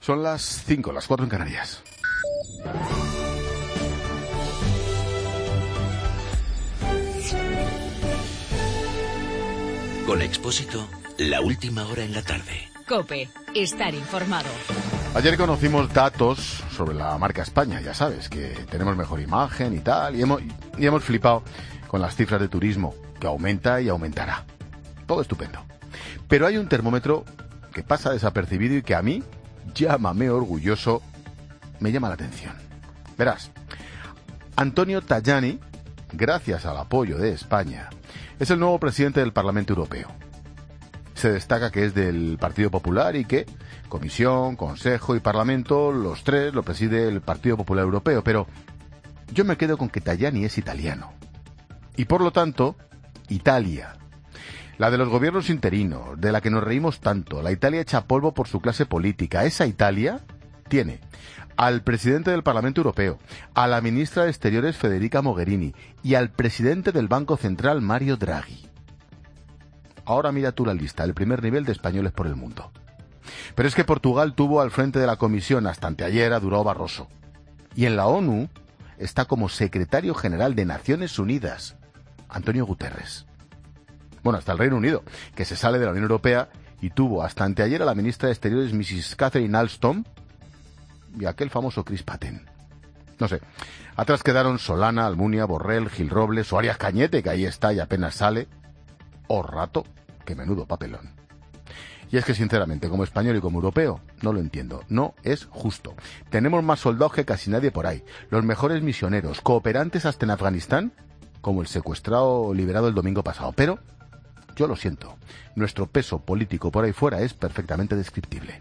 Son las 5, las 4 en Canarias. Con Expósito, la última hora en la tarde. COPE, estar informado. Ayer conocimos datos sobre la marca España, ya sabes, que tenemos mejor imagen y tal, y hemos flipado con las cifras de turismo, que aumenta y aumentará. Todo estupendo. Pero hay un termómetro que pasa desapercibido y que a mí, llámame orgulloso, me llama la atención. Verás, Antonio Tajani, gracias al apoyo de España, es el nuevo presidente del Parlamento Europeo. Se destaca que es del Partido Popular y que Comisión, Consejo y Parlamento, los tres, lo preside el Partido Popular Europeo. Pero yo me quedo con que Tajani es italiano. Y por lo tanto, Italia, la de los gobiernos interinos, de la que nos reímos tanto, la Italia hecha polvo por su clase política, esa Italia tiene al presidente del Parlamento Europeo, a la ministra de Exteriores Federica Mogherini y al presidente del Banco Central Mario Draghi. Ahora mira tú la lista, el primer nivel de españoles por el mundo. Pero es que Portugal tuvo al frente de la Comisión hasta anteayer a Durão Barroso. Y en la ONU está como secretario general de Naciones Unidas, Antonio Guterres. Bueno, hasta el Reino Unido, que se sale de la Unión Europea y tuvo hasta anteayer a la ministra de Exteriores Mrs. Catherine Alstom y aquel famoso Chris Patten. No sé, atrás quedaron Solana, Almunia, Borrell, Gil Robles o Arias Cañete, que ahí está y apenas sale, o Rato, que menudo papelón. Y es que sinceramente, como español y como europeo, no lo entiendo, no es justo. Tenemos más soldados que casi nadie por ahí, los mejores misioneros, cooperantes hasta en Afganistán, como el secuestrado liberado el domingo pasado, pero yo lo siento, nuestro peso político por ahí fuera es perfectamente descriptible.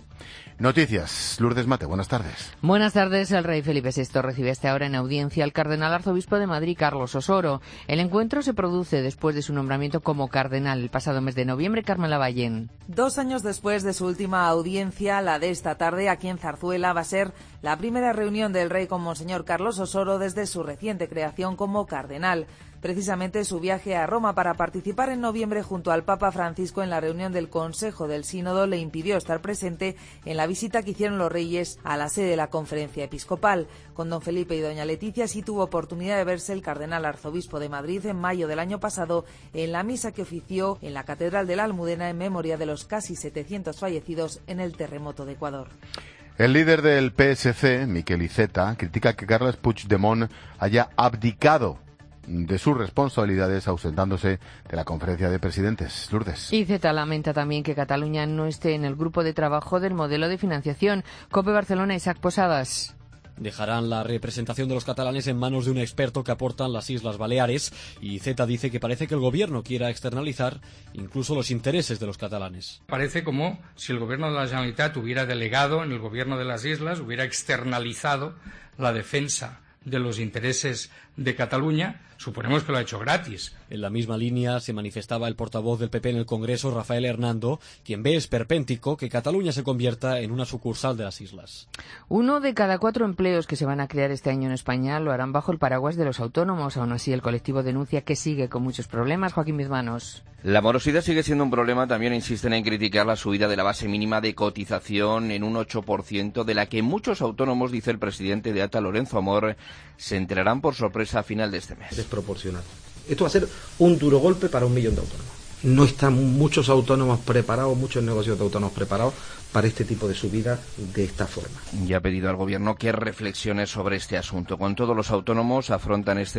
Noticias. Lourdes Mate, buenas tardes. Buenas tardes. El rey Felipe VI recibe hasta ahora en audiencia al cardenal arzobispo de Madrid, Carlos Osoro. El encuentro se produce después de su nombramiento como cardenal el pasado mes de noviembre. Carmela Ballén. 2 años después de su última audiencia, la de esta tarde aquí en Zarzuela, va a ser la primera reunión del rey con Monseñor Carlos Osoro desde su reciente creación como cardenal. Precisamente su viaje a Roma para participar en noviembre junto al Papa Francisco en la reunión del Consejo del Sínodo le impidió estar presente en la visita que hicieron los reyes a la sede de la Conferencia Episcopal. Con don Felipe y doña Leticia sí tuvo oportunidad de verse el cardenal arzobispo de Madrid en mayo del año pasado en la misa que ofició en la Catedral de la Almudena en memoria de los casi 700 fallecidos en el terremoto de Ecuador. El líder del PSC, Miquel Iceta, critica que Carles Puigdemont haya abdicado de sus responsabilidades ausentándose de la conferencia de presidentes. Lourdes. Iceta lamenta también que Cataluña no esté en el grupo de trabajo del modelo de financiación. COPE Barcelona, Isaac Posadas. Dejarán la representación de los catalanes en manos de un experto que aportan las Islas Baleares, y Iceta dice que parece que el gobierno quiera externalizar incluso los intereses de los catalanes. Parece como si el gobierno de la Generalitat hubiera delegado en el gobierno de las islas, hubiera externalizado la defensa de los intereses de Cataluña. Suponemos que lo ha hecho gratis. En la misma línea se manifestaba el portavoz del PP en el Congreso, Rafael Hernando, quien ve esperpéntico que Cataluña se convierta en una sucursal de las islas. 1 de cada 4 empleos que se van a crear este año en España lo harán bajo el paraguas de los autónomos. Aún así, el colectivo denuncia que sigue con muchos problemas. Joaquín Bizmanos. La morosidad sigue siendo un problema. También insisten en criticar la subida de la base mínima de cotización en un 8%, de la que muchos autónomos, dice el presidente de ATA, Lorenzo Amor, se enterarán por sorpresa a final de este mes. Desproporcional. Esto va a ser un duro golpe para 1 millón de autónomos. No están muchos autónomos preparados, muchos negocios de autónomos preparados para este tipo de subida de esta forma. Y ha pedido al gobierno que reflexione sobre este asunto. Con todo, los autónomos afrontan este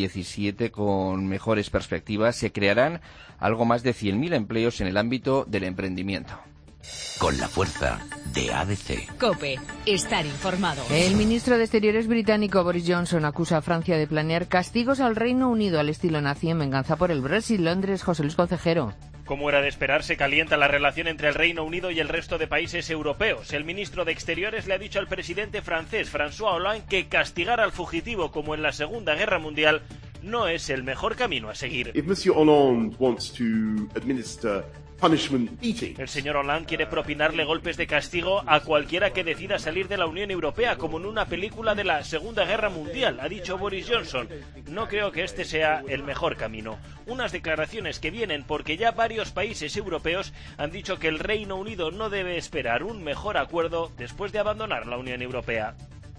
2017 con mejores perspectivas. Se crearán algo más de 100.000 empleos en el ámbito del emprendimiento. Con la fuerza de ABC. COPE, estar informado. El ministro de Exteriores británico Boris Johnson acusa a Francia de planear castigos al Reino Unido al estilo nazi en venganza por el Brexit. Londres, José Luis Concejero. Como era de esperar, se calienta la relación entre el Reino Unido y el resto de países europeos. El ministro de Exteriores le ha dicho al presidente francés, François Hollande, que castigar al fugitivo como en la Segunda Guerra Mundial no es el mejor camino a seguir. If Monsieur Hollande wants to administer El señor Hollande quiere propinarle golpes de castigo a cualquiera que decida salir de la Unión Europea, como en una película de la Segunda Guerra Mundial, ha dicho Boris Johnson. No creo que este sea el mejor camino. Unas declaraciones que vienen porque ya varios países europeos han dicho que el Reino Unido no debe esperar un mejor acuerdo después de abandonar la Unión Europea.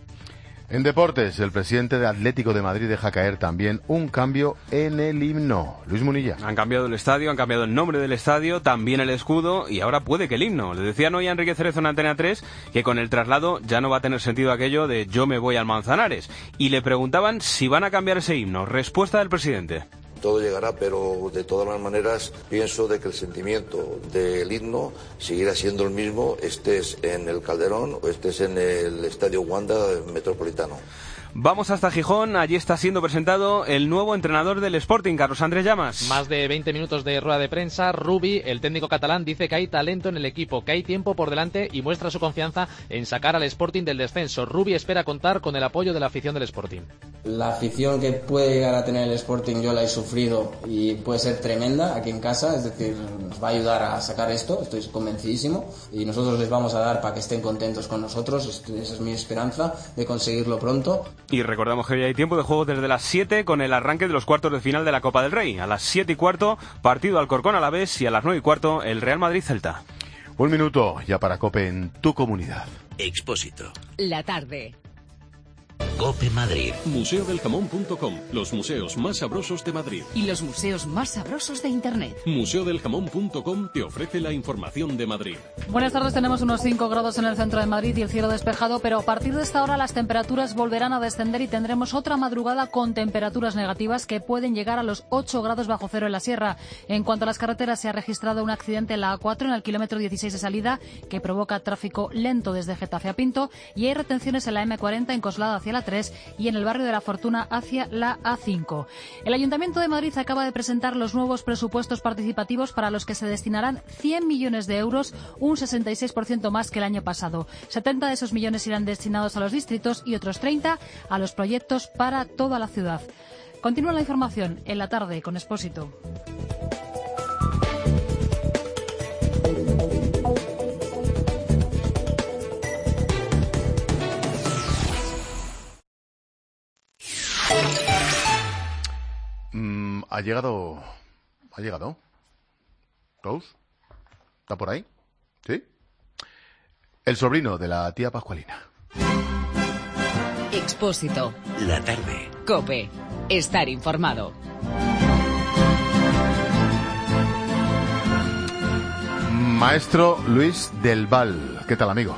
En deportes, el presidente de Atlético de Madrid deja caer también un cambio en el himno. Luis Munilla. Han cambiado el estadio, han cambiado el nombre del estadio, también el escudo y ahora puede que el himno. Le decían hoy a Enrique Cerezo en Antena 3 que con el traslado ya no va a tener sentido aquello de yo me voy al Manzanares. Y le preguntaban si van a cambiar ese himno. Respuesta del presidente. Todo llegará, pero de todas las maneras pienso de que el sentimiento del himno seguirá siendo el mismo, estés en el Calderón o estés en el Estadio Wanda Metropolitano. Vamos hasta Gijón, allí está siendo presentado el nuevo entrenador del Sporting, Carlos Andrés Llamas. Más de 20 minutos de rueda de prensa. Rubi, el técnico catalán, dice que hay talento en el equipo, que hay tiempo por delante y muestra su confianza en sacar al Sporting del descenso. Rubi espera contar con el apoyo de la afición del Sporting. La afición que puede llegar a tener el Sporting yo la he sufrido y puede ser tremenda aquí en casa, es decir, nos va a ayudar a sacar esto, estoy convencidísimo, y nosotros les vamos a dar para que estén contentos con nosotros, esa es mi esperanza de conseguirlo pronto. Y recordamos que hoy hay tiempo de juego desde las 7 con el arranque de los cuartos de final de la Copa del Rey. A las 7:15, partido Alcorcón Alavés y a las 9:15, el Real Madrid-Celta. Un minuto ya para COPE en tu comunidad. Expósito. La tarde. COPE Madrid. Museodeljamón.com, los museos más sabrosos de Madrid. Y los museos más sabrosos de Internet. Museodeljamón.com te ofrece la información de Madrid. Buenas tardes, tenemos unos 5 grados en el centro de Madrid y el cielo despejado, pero a partir de esta hora las temperaturas volverán a descender y tendremos otra madrugada con temperaturas negativas que pueden llegar a los 8 grados bajo cero en la sierra. En cuanto a las carreteras, se ha registrado un accidente en la A4 en el kilómetro 16 de salida que provoca tráfico lento desde Getafe a Pinto y hay retenciones en la M40 en Coslada hacia la 3 y en el barrio de la Fortuna hacia la A5. El Ayuntamiento de Madrid acaba de presentar los nuevos presupuestos participativos para los que se destinarán 100 millones de euros, un 66% más que el año pasado. 70 de esos millones irán destinados a los distritos y otros 30 a los proyectos para toda la ciudad. Continúa la información en la tarde con Expósito. ¿Ha llegado? ¿Rose? ¿Está por ahí? ¿Sí? El sobrino de la tía Pascualina. Expósito. La tarde. COPE. Estar informado. Maestro Luis del Val. ¿Qué tal, amigo?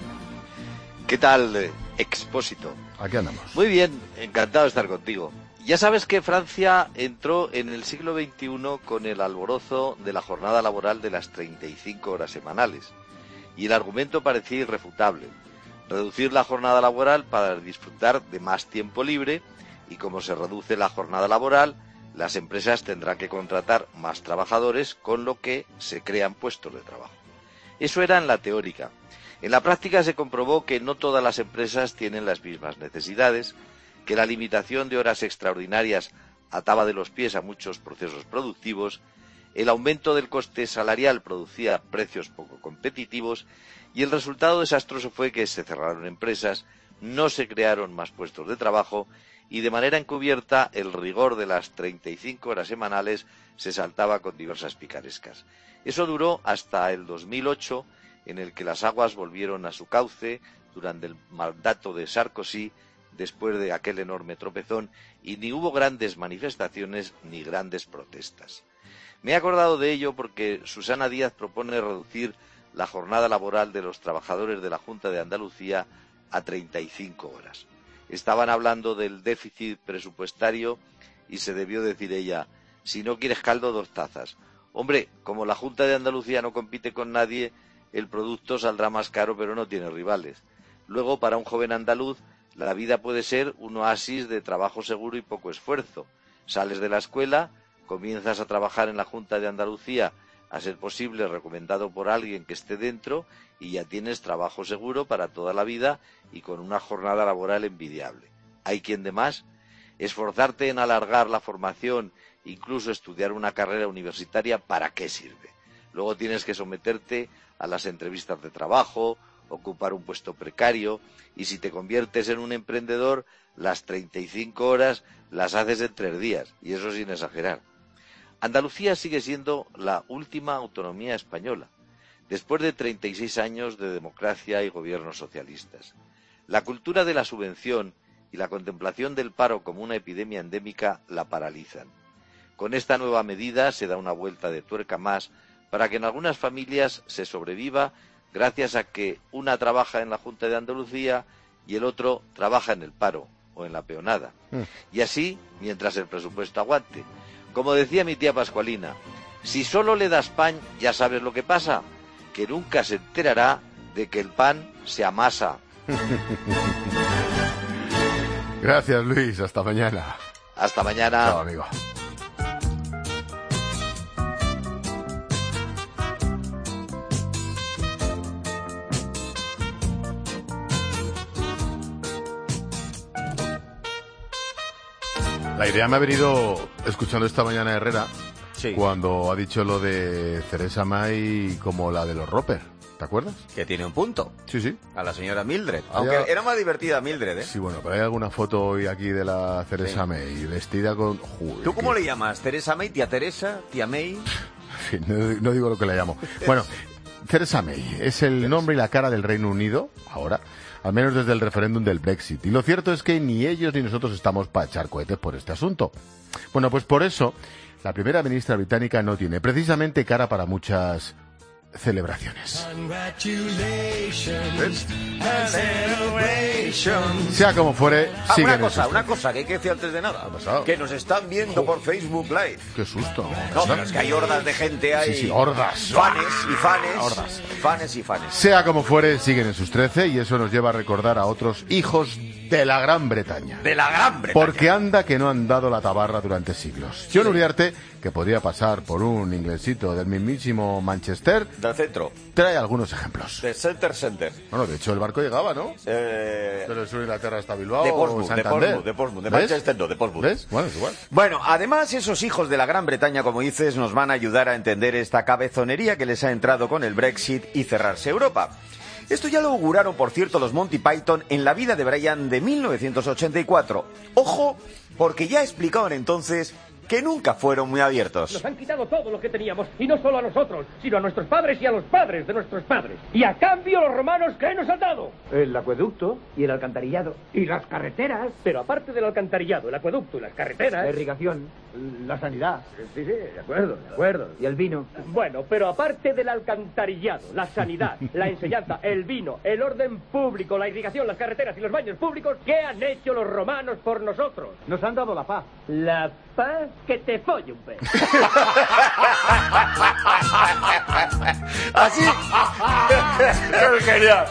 ¿Qué tal, Expósito? Aquí andamos. Muy bien, encantado de estar contigo. Ya sabes que Francia entró en el siglo XXI con el alborozo de la jornada laboral de las 35 horas semanales. Y el argumento parecía irrefutable. Reducir la jornada laboral para disfrutar de más tiempo libre y como se reduce la jornada laboral, las empresas tendrán que contratar más trabajadores, con lo que se crean puestos de trabajo. Eso era en la teórica. En la práctica se comprobó que no todas las empresas tienen las mismas necesidades, que la limitación de horas extraordinarias ataba de los pies a muchos procesos productivos, el aumento del coste salarial producía precios poco competitivos y el resultado desastroso fue que se cerraron empresas, no se crearon más puestos de trabajo y de manera encubierta el rigor de las 35 horas semanales se saltaba con diversas picarescas. Eso duró hasta el 2008, en el que las aguas volvieron a su cauce durante el mandato de Sarkozy, después de aquel enorme tropezón, y ni hubo grandes manifestaciones ni grandes protestas. Me he acordado de ello porque Susana Díaz propone reducir la jornada laboral de los trabajadores de la Junta de Andalucía a 35 horas. Estaban hablando del déficit presupuestario y se debió decir ella, si no quieres caldo, 2 tazas. Hombre, como la Junta de Andalucía no compite con nadie, el producto saldrá más caro pero no tiene rivales. Luego, para un joven andaluz, la vida puede ser un oasis de trabajo seguro y poco esfuerzo. Sales de la escuela, comienzas a trabajar en la Junta de Andalucía, a ser posible recomendado por alguien que esté dentro, y ya tienes trabajo seguro para toda la vida y con una jornada laboral envidiable. ¿Hay quien de más? Esforzarte en alargar la formación, incluso estudiar una carrera universitaria, ¿para qué sirve? Luego tienes que someterte a las entrevistas de trabajo, ocupar un puesto precario, y si te conviertes en un emprendedor, las 35 horas las haces en 3 días, y eso sin exagerar. Andalucía sigue siendo la última autonomía española, después de 36 años de democracia y gobiernos socialistas. La cultura de la subvención y la contemplación del paro como una epidemia endémica la paralizan. Con esta nueva medida se da una vuelta de tuerca más para que en algunas familias se sobreviva gracias a que una trabaja en la Junta de Andalucía y el otro trabaja en el paro o en la peonada. Y así, mientras el presupuesto aguante. Como decía mi tía Pascualina, si solo le das pan, ya sabes lo que pasa, que nunca se enterará de que el pan se amasa. Gracias, Luis. Hasta mañana. Hasta mañana. Chao, amigo. La idea me ha venido escuchando esta mañana a Herrera, cuando ha dicho lo de Theresa May como la de los Roper. ¿Te acuerdas? Que tiene un punto. Sí, sí. A la señora Mildred. Aunque era más divertida Mildred, ¿eh? Sí, bueno, pero hay alguna foto hoy aquí de la Theresa May vestida con... Joder, ¿tú cómo le llamas? ¿Theresa May? ¿Tía Teresa? ¿Tía May? En fin, no digo lo que le llamo. Bueno, Theresa May es el nombre y la cara del Reino Unido, ahora, al menos desde el referéndum del Brexit. Y lo cierto es que ni ellos ni nosotros estamos para echar cohetes por este asunto. Bueno, pues por eso, la primera ministra británica no tiene precisamente cara para muchas celebraciones. Sea como fuere, sigue una cosa que hay que decir antes de nada. Que nos están viendo por Facebook Live. Qué susto. No, pero es que hay hordas de gente ahí. Sí, hordas. Fanes y fanes. Sea como fuere, siguen en sus 13 y eso nos lleva a recordar a otros hijos de la Gran Bretaña. De la Gran Bretaña. Porque anda que no han dado la tabarra durante siglos. John Uriarte, que podría pasar por un inglesito del mismísimo Manchester, del centro, trae algunos ejemplos. De Center. Bueno, de hecho el barco llegaba, ¿no? Pero el sur de Inglaterra hasta Bilbao. De Portsmouth, Santander. de Manchester no, de Portsmouth. ¿Ves? Bueno, es igual. Bueno, además esos hijos de la Gran Bretaña, como dices, nos van a ayudar a entender esta cabezonería que les ha entrado con el Brexit y cerrarse Europa. Esto ya lo auguraron, por cierto, los Monty Python en La vida de Brian de 1984. Ojo, porque ya explicaban entonces que nunca fueron muy abiertos. Nos han quitado todo lo que teníamos, y no solo a nosotros, sino a nuestros padres y a los padres de nuestros padres. Y a cambio los romanos, ¿qué nos han dado? El acueducto y el alcantarillado. Y las carreteras. Pero aparte del alcantarillado, el acueducto y las carreteras... La irrigación, la sanidad. Sí, de acuerdo. Y el vino. Bueno, pero aparte del alcantarillado, la sanidad, la enseñanza, el vino, el orden público, la irrigación, las carreteras y los baños públicos, ¿qué han hecho los romanos por nosotros? Nos han dado la paz. La paz, que te folle un pez. Así. Es genial.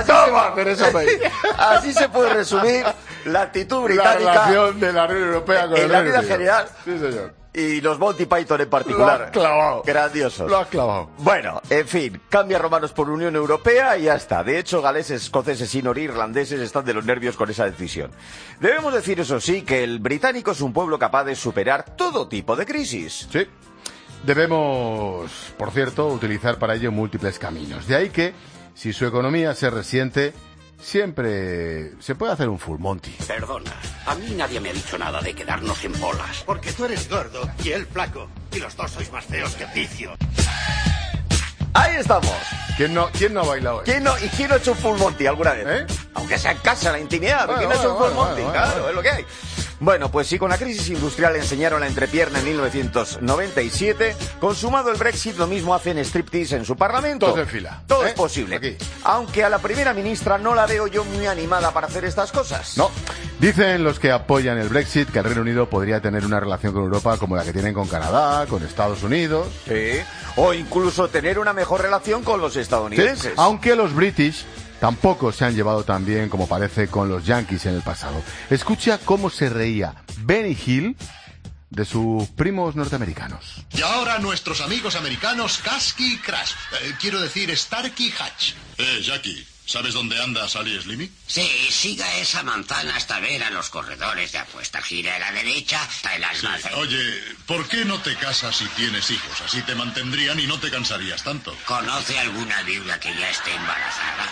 Así se puede resumir la actitud británica. La relación de la Unión Europea con en la vida general. Sí, señor. Y los Monty Python en particular. Lo has clavado. Grandiosos. Lo has clavado. Bueno, en fin, cambia romanos por Unión Europea y ya está. De hecho, galeses, escoceses y norirlandeses están de los nervios con esa decisión. Debemos decir, eso sí, que el británico es un pueblo capaz de superar todo tipo de crisis. Sí. Debemos, por cierto, utilizar para ello múltiples caminos. De ahí que, si su economía se resiente, siempre se puede hacer un full Monty. Perdona, a mí nadie me ha dicho nada de quedarnos en bolas. Porque tú eres gordo y él flaco. Y los dos sois más feos que Ticio. Ahí estamos. ¿Quién no ha bailado? ¿Quién no ha hecho un full Monty alguna vez? Aunque sea en casa, en la intimidad. ¿Quién ha hecho un full Monty? Claro, es lo que hay. Bueno, pues si con la crisis industrial enseñaron la entrepierna en 1997, consumado el Brexit, lo mismo hacen striptease en su parlamento. Todos en fila. Todo es posible. Aquí. Aunque a la primera ministra no la veo yo muy animada para hacer estas cosas. No. Dicen los que apoyan el Brexit que el Reino Unido podría tener una relación con Europa como la que tienen con Canadá, con Estados Unidos. Sí. O incluso tener una mejor relación con los estadounidenses. Sí. Aunque los British tampoco se han llevado tan bien como parece con los Yankees en el pasado. Escucha cómo se reía Benny Hill de sus primos norteamericanos. Y ahora nuestros amigos americanos Kasky y Crash. Quiero decir Starkey y Hatch. Jackie, ¿Sabes dónde anda Sally Slimmy? Sí, siga esa manzana hasta ver a los corredores de apuestas. Gira a la derecha hasta el almacén. Oye, ¿por qué no te casas si tienes hijos? Así te mantendrían y no te cansarías tanto. ¿Conoce alguna viuda que ya esté embarazada?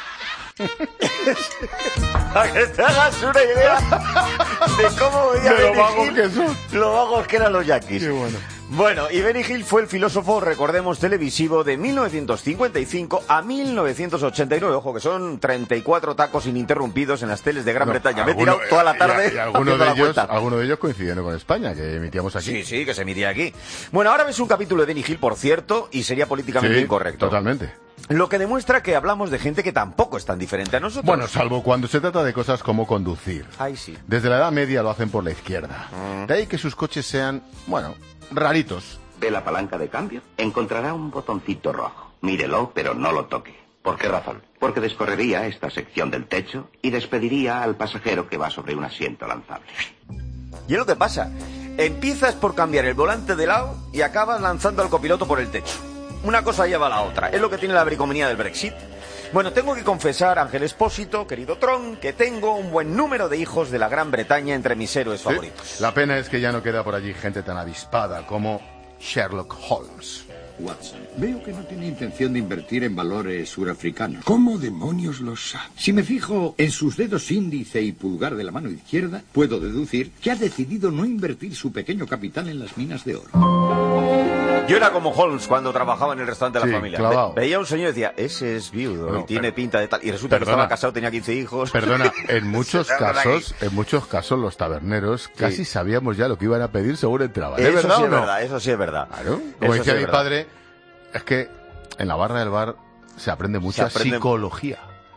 Para que te hagas una idea de cómo veía de lo Benny vagos Hill, que son. lo vagos que eran los Yankees. Qué bueno. Bueno, y Benny Hill fue el filósofo, recordemos, televisivo de 1955 a 1989. Ojo, que son 34 tacos ininterrumpidos en las teles de Gran Bretaña. Me he tirado toda la tarde. Y algunos de ellos coincidiendo con España, que emitíamos aquí. Sí, que se emitía aquí. Bueno, ahora ves un capítulo de Benny Hill, por cierto, y sería políticamente incorrecto. Totalmente. Lo que demuestra que hablamos de gente que tampoco es tan diferente a nosotros. Bueno, salvo cuando se trata de cosas como conducir. Ay, sí. Desde la Edad Media lo hacen por la izquierda. De ahí que sus coches sean, bueno, raritos. ¿Ve la palanca de cambio? Encontrará un botoncito rojo. Mírelo, pero no lo toque. ¿Por qué razón? Porque descorrería esta sección del techo y despediría al pasajero que va sobre un asiento lanzable. Y es lo que pasa. Empiezas por cambiar el volante de lado y acabas lanzando al copiloto por el techo. Una cosa lleva a la otra. Es lo que tiene la bricomanía del Brexit. Bueno, tengo que confesar, Ángel Expósito, querido Tron, que tengo un buen número de hijos de la Gran Bretaña entre mis héroes favoritos. La pena es que ya no queda por allí gente tan avispada como Sherlock Holmes. Watson, veo que no tiene intención de invertir en valores surafricanos. ¿Cómo demonios lo sabe? Si me fijo en sus dedos índice y pulgar de la mano izquierda, puedo deducir que ha decidido no invertir su pequeño capital en las minas de oro. Yo era como Holmes cuando trabajaba en el restaurante de la familia. Clavado. Veía a un señor y decía, ese es viudo y tiene pinta de tal. Y resulta que estaba casado, tenía 15 hijos. Perdona, en muchos casos los taberneros casi sabíamos ya lo que iban a pedir según entraban. ¿Es verdad sí o es no? verdad, eso sí es verdad. Claro. Como decía mi padre, es que en la barra del bar se aprende mucha psicología.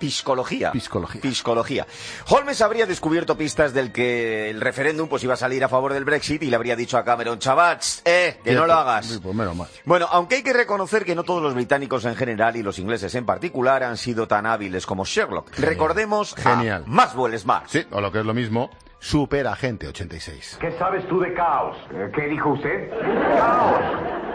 Piscología. Holmes habría descubierto pistas del que el referéndum pues iba a salir a favor del Brexit y le habría dicho a Cameron, chavats, que no lo hagas. Pues menos mal. Bueno, aunque hay que reconocer que no todos los británicos en general y los ingleses en particular han sido tan hábiles como Sherlock. Genial. Recordemos a Maxwell Smart. Sí, o lo que es lo mismo, Superagente 86. ¿Qué sabes tú de caos? ¿Qué dijo usted? ¡Caos!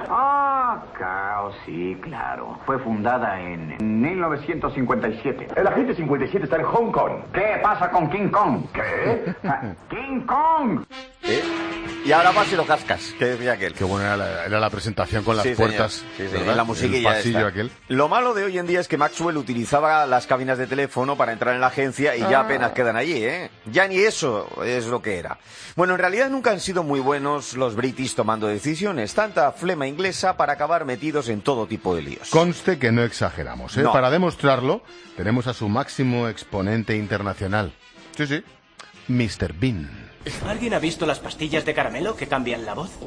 Caos, sí, claro. Fue fundada en 1957. El agente 57 está en Hong Kong. ¿Qué pasa con King Kong? ¿Qué? ¡King Kong! Y ahora vas y lo cascas, que decía aquel. Qué buena era la presentación con las puertas. En la musiquilla. El pasillo aquel. Lo malo de hoy en día es que Maxwell utilizaba las cabinas de teléfono para entrar en la agencia y ya apenas quedan allí, ¿eh? Ya ni eso es lo que era. Bueno, en realidad nunca han sido muy buenos los British tomando decisiones. Tanta flema inglesa para acabar metidos en todo tipo de líos. Conste que no exageramos, ¿eh? No. Para demostrarlo, tenemos a su máximo exponente internacional. Sí, Mr. Bean. ¿Alguien ha visto las pastillas de caramelo que cambian la voz?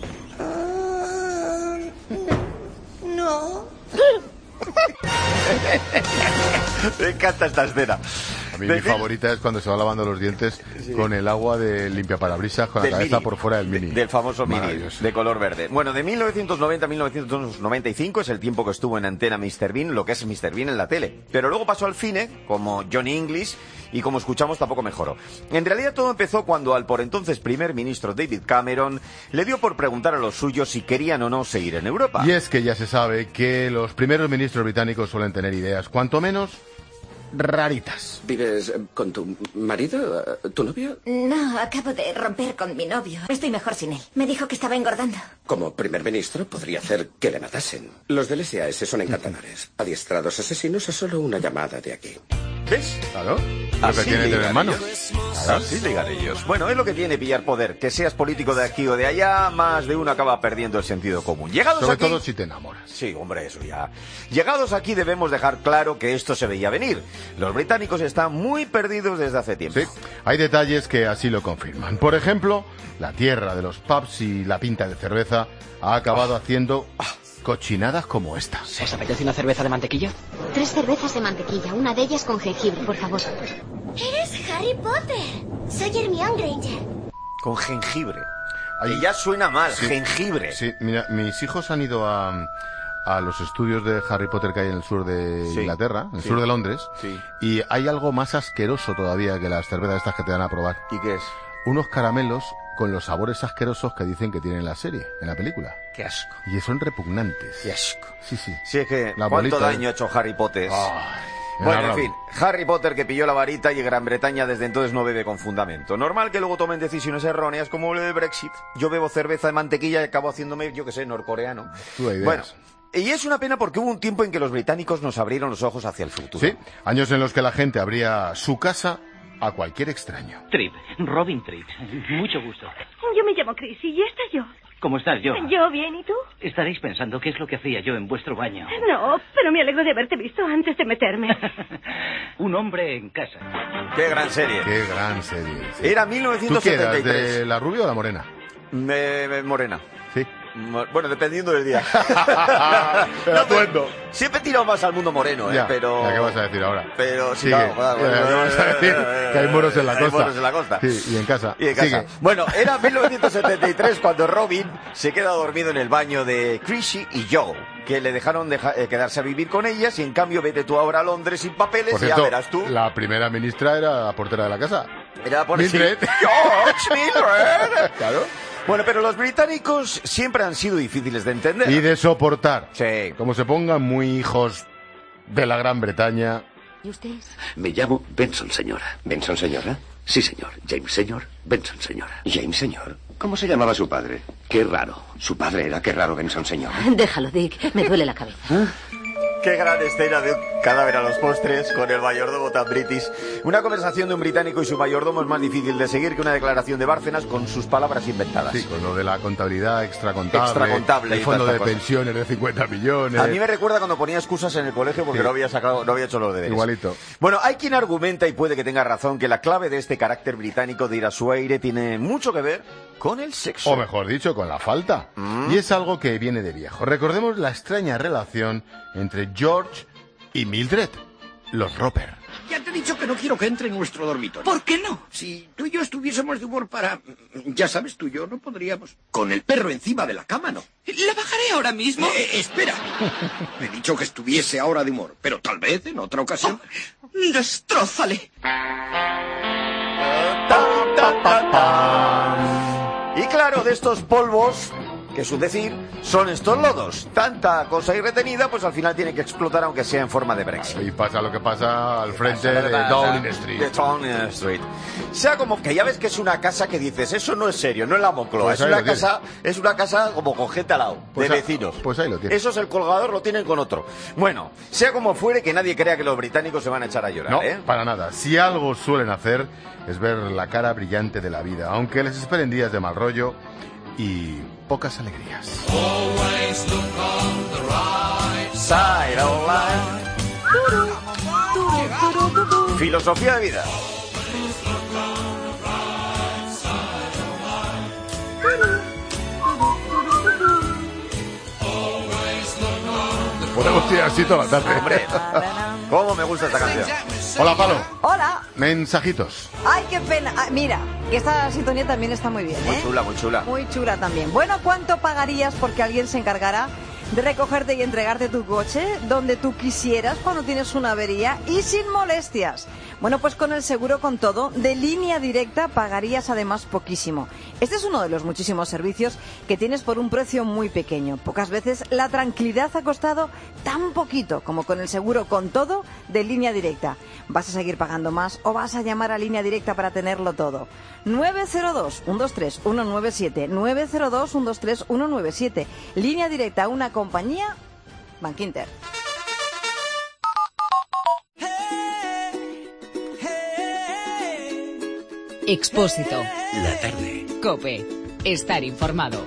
No. Me encanta esta escena. A mí mi favorita es cuando se va lavando los dientes con el agua de limpiaparabrisas con la cabeza por fuera del Mini. Del famoso Mini, de color verde. Bueno, de 1990 a 1995 es el tiempo que estuvo en antena Mr. Bean, lo que es Mr. Bean en la tele. Pero luego pasó al cine, como Johnny English, y como escuchamos tampoco mejoró. En realidad todo empezó cuando al por entonces primer ministro David Cameron le dio por preguntar a los suyos si querían o no seguir en Europa. Y es que ya se sabe que los primeros ministros británicos suelen tener ideas, cuanto menos raritas. ¿Vives con tu marido, tu novio? No, acabo de romper con mi novio. Estoy mejor sin él. Me dijo que estaba engordando. Como primer ministro podría hacer que le matasen. Los del SAS son encantadores. Adiestrados asesinos a solo una llamada de aquí. ¿Ves? Claro. Lo que tiene de hermano. Así ligan ellos. Bueno, es lo que tiene pillar poder. Que seas político de aquí o de allá, más de uno acaba perdiendo el sentido común. Llegados Sobre aquí... todo si te enamoras. Sí, hombre, eso ya. Llegados aquí debemos dejar claro que esto se veía venir. Los británicos están muy perdidos desde hace tiempo. Sí, hay detalles que así lo confirman. Por ejemplo, la tierra de los pubs y la pinta de cerveza ha acabado haciendo cochinadas como esta. ¿Os apetece una cerveza de mantequilla? 3 cervezas de mantequilla, una de ellas con jengibre, por favor. ¡Eres Harry Potter! Soy Hermione Granger. Con jengibre. Y ya suena mal, jengibre. Sí, mira, mis hijos han ido a los estudios de Harry Potter que hay en el sur de Inglaterra, en el sur de Londres, y hay algo más asqueroso todavía que las cervezas estas que te dan a probar. ¿Y qué es? Unos caramelos con los sabores asquerosos que dicen que tienen en la serie, en la película. ¡Qué asco! Y son repugnantes. ¡Qué asco! Sí. Sí, es que la cuánto bolita, daño ha hecho Harry Potter. Bueno, en fin, Harry Potter que pilló la varita y Gran Bretaña desde entonces no bebe con fundamento. Normal que luego tomen decisiones erróneas como el del Brexit. Yo bebo cerveza de mantequilla y acabo haciéndome, yo que sé, norcoreano. Bueno, y es una pena porque hubo un tiempo en que los británicos nos abrieron los ojos hacia el futuro. Sí, años en los que la gente abría su casa a cualquier extraño. Tripp, Robin Tripp. Mucho gusto. Yo me llamo Chrissy y esta yo. ¿Cómo estás, yo? Yo bien, ¿y tú? Estaréis pensando qué es lo que hacía yo en vuestro baño. No, pero me alegro de haberte visto antes de meterme. Un hombre en casa. ¡Qué gran serie! ¡Qué gran serie! Sí. Era 1973. ¿Tú qué eras, de la rubia o la morena? Morena. Sí. Bueno, dependiendo del día. Pero atuendo. Siempre he tirado más al mundo moreno, ya, pero... ¿qué vas a decir ahora? Pero sí, Sigue. claro. ¿Qué vas a decir? Que hay moros en la costa. Hay moros en la costa. Sí, y en casa. Sigue. Bueno, era 1973 cuando Robin se queda dormido en el baño de Chrissy y Joe, que le dejaron quedarse a vivir con ellas y en cambio vete tú ahora a Londres sin papeles. Por cierto, y ya verás tú. La primera ministra era la portera de la casa. Era por Mildred. George Mildred. Claro. Bueno, pero los británicos siempre han sido difíciles de entender. Y de soportar. Sí. Como se pongan muy hijos de la Gran Bretaña. ¿Y usted? Me llamo Benson, señora. ¿Benson, señora? Sí, señor. James, señor. Benson, señora. James, señor. ¿Cómo se llamaba su padre? Qué raro. Su padre era qué raro, Benson, señor. Déjalo, Dick. Me duele la cabeza. Qué gran escena de un cadáver a los postres con el mayordomo tan british. Una conversación de un británico y su mayordomo es más difícil de seguir que una declaración de Bárcenas con sus palabras inventadas. Sí, con lo de la contabilidad extracontable, el fondo de pensiones de 50 millones. A mí me recuerda cuando ponía excusas en el colegio porque no había hecho los deberes. Igualito. Bueno, hay quien argumenta, y puede que tenga razón, que la clave de este carácter británico de ir a su aire tiene mucho que ver con el sexo. O mejor dicho, con la falta. Y es algo que viene de viejo. Recordemos la extraña relación entre George y Mildred, los Roper. Ya te he dicho que no quiero que entre en nuestro dormitorio. ¿Por qué no? Si tú y yo estuviésemos de humor para... Ya sabes, tú y yo no podríamos... Con el perro encima de la cama, ¿no? ¿La bajaré ahora mismo? Espera. He dicho que estuviese ahora de humor, pero tal vez en otra ocasión... ¡Destrózale! Y claro, de estos polvos, que es decir, son estos lodos. Tanta cosa ahí retenida, pues al final tiene que explotar aunque sea en forma de Brexit. Y pasa lo que pasa al frente de Downing Street. De Downing Street. Sea como que ya ves que es una casa que dices, eso no es serio, no es la Moncloa, Pues es una casa como con gente al lado, Pues de vecinos. Pues ahí lo tienes. Eso es el colgador, lo tienen con otro. Bueno, sea como fuere, que nadie crea que los británicos se van a echar a llorar, No, ¿eh? para nada. Si algo suelen hacer es ver la cara brillante de la vida, aunque les esperen días de mal rollo y pocas alegrías. Filosofía de vida. Podemos tirar así toda la tarde. Hombre, cómo me gusta esta canción. Hola, Palo. Hola. Mensajitos. Ay, qué pena. Ah, mira, que esta sintonía también está muy bien, ¿eh? Muy chula, muy chula. Muy chula también. Bueno, ¿cuánto pagarías porque alguien se encargara de recogerte y entregarte tu coche donde tú quisieras cuando tienes una avería y sin molestias? Bueno, pues con el seguro con todo de Línea Directa pagarías además poquísimo. Este es uno de los muchísimos servicios que tienes por un precio muy pequeño. Pocas veces la tranquilidad ha costado tan poquito como con el seguro con todo de Línea Directa. ¿Vas a seguir pagando más o vas a llamar a Línea Directa para tenerlo todo? 902-123-197, 902-123-197. Línea Directa, una compañía Bankinter. Expósito. La tarde. COPE. Estar informado.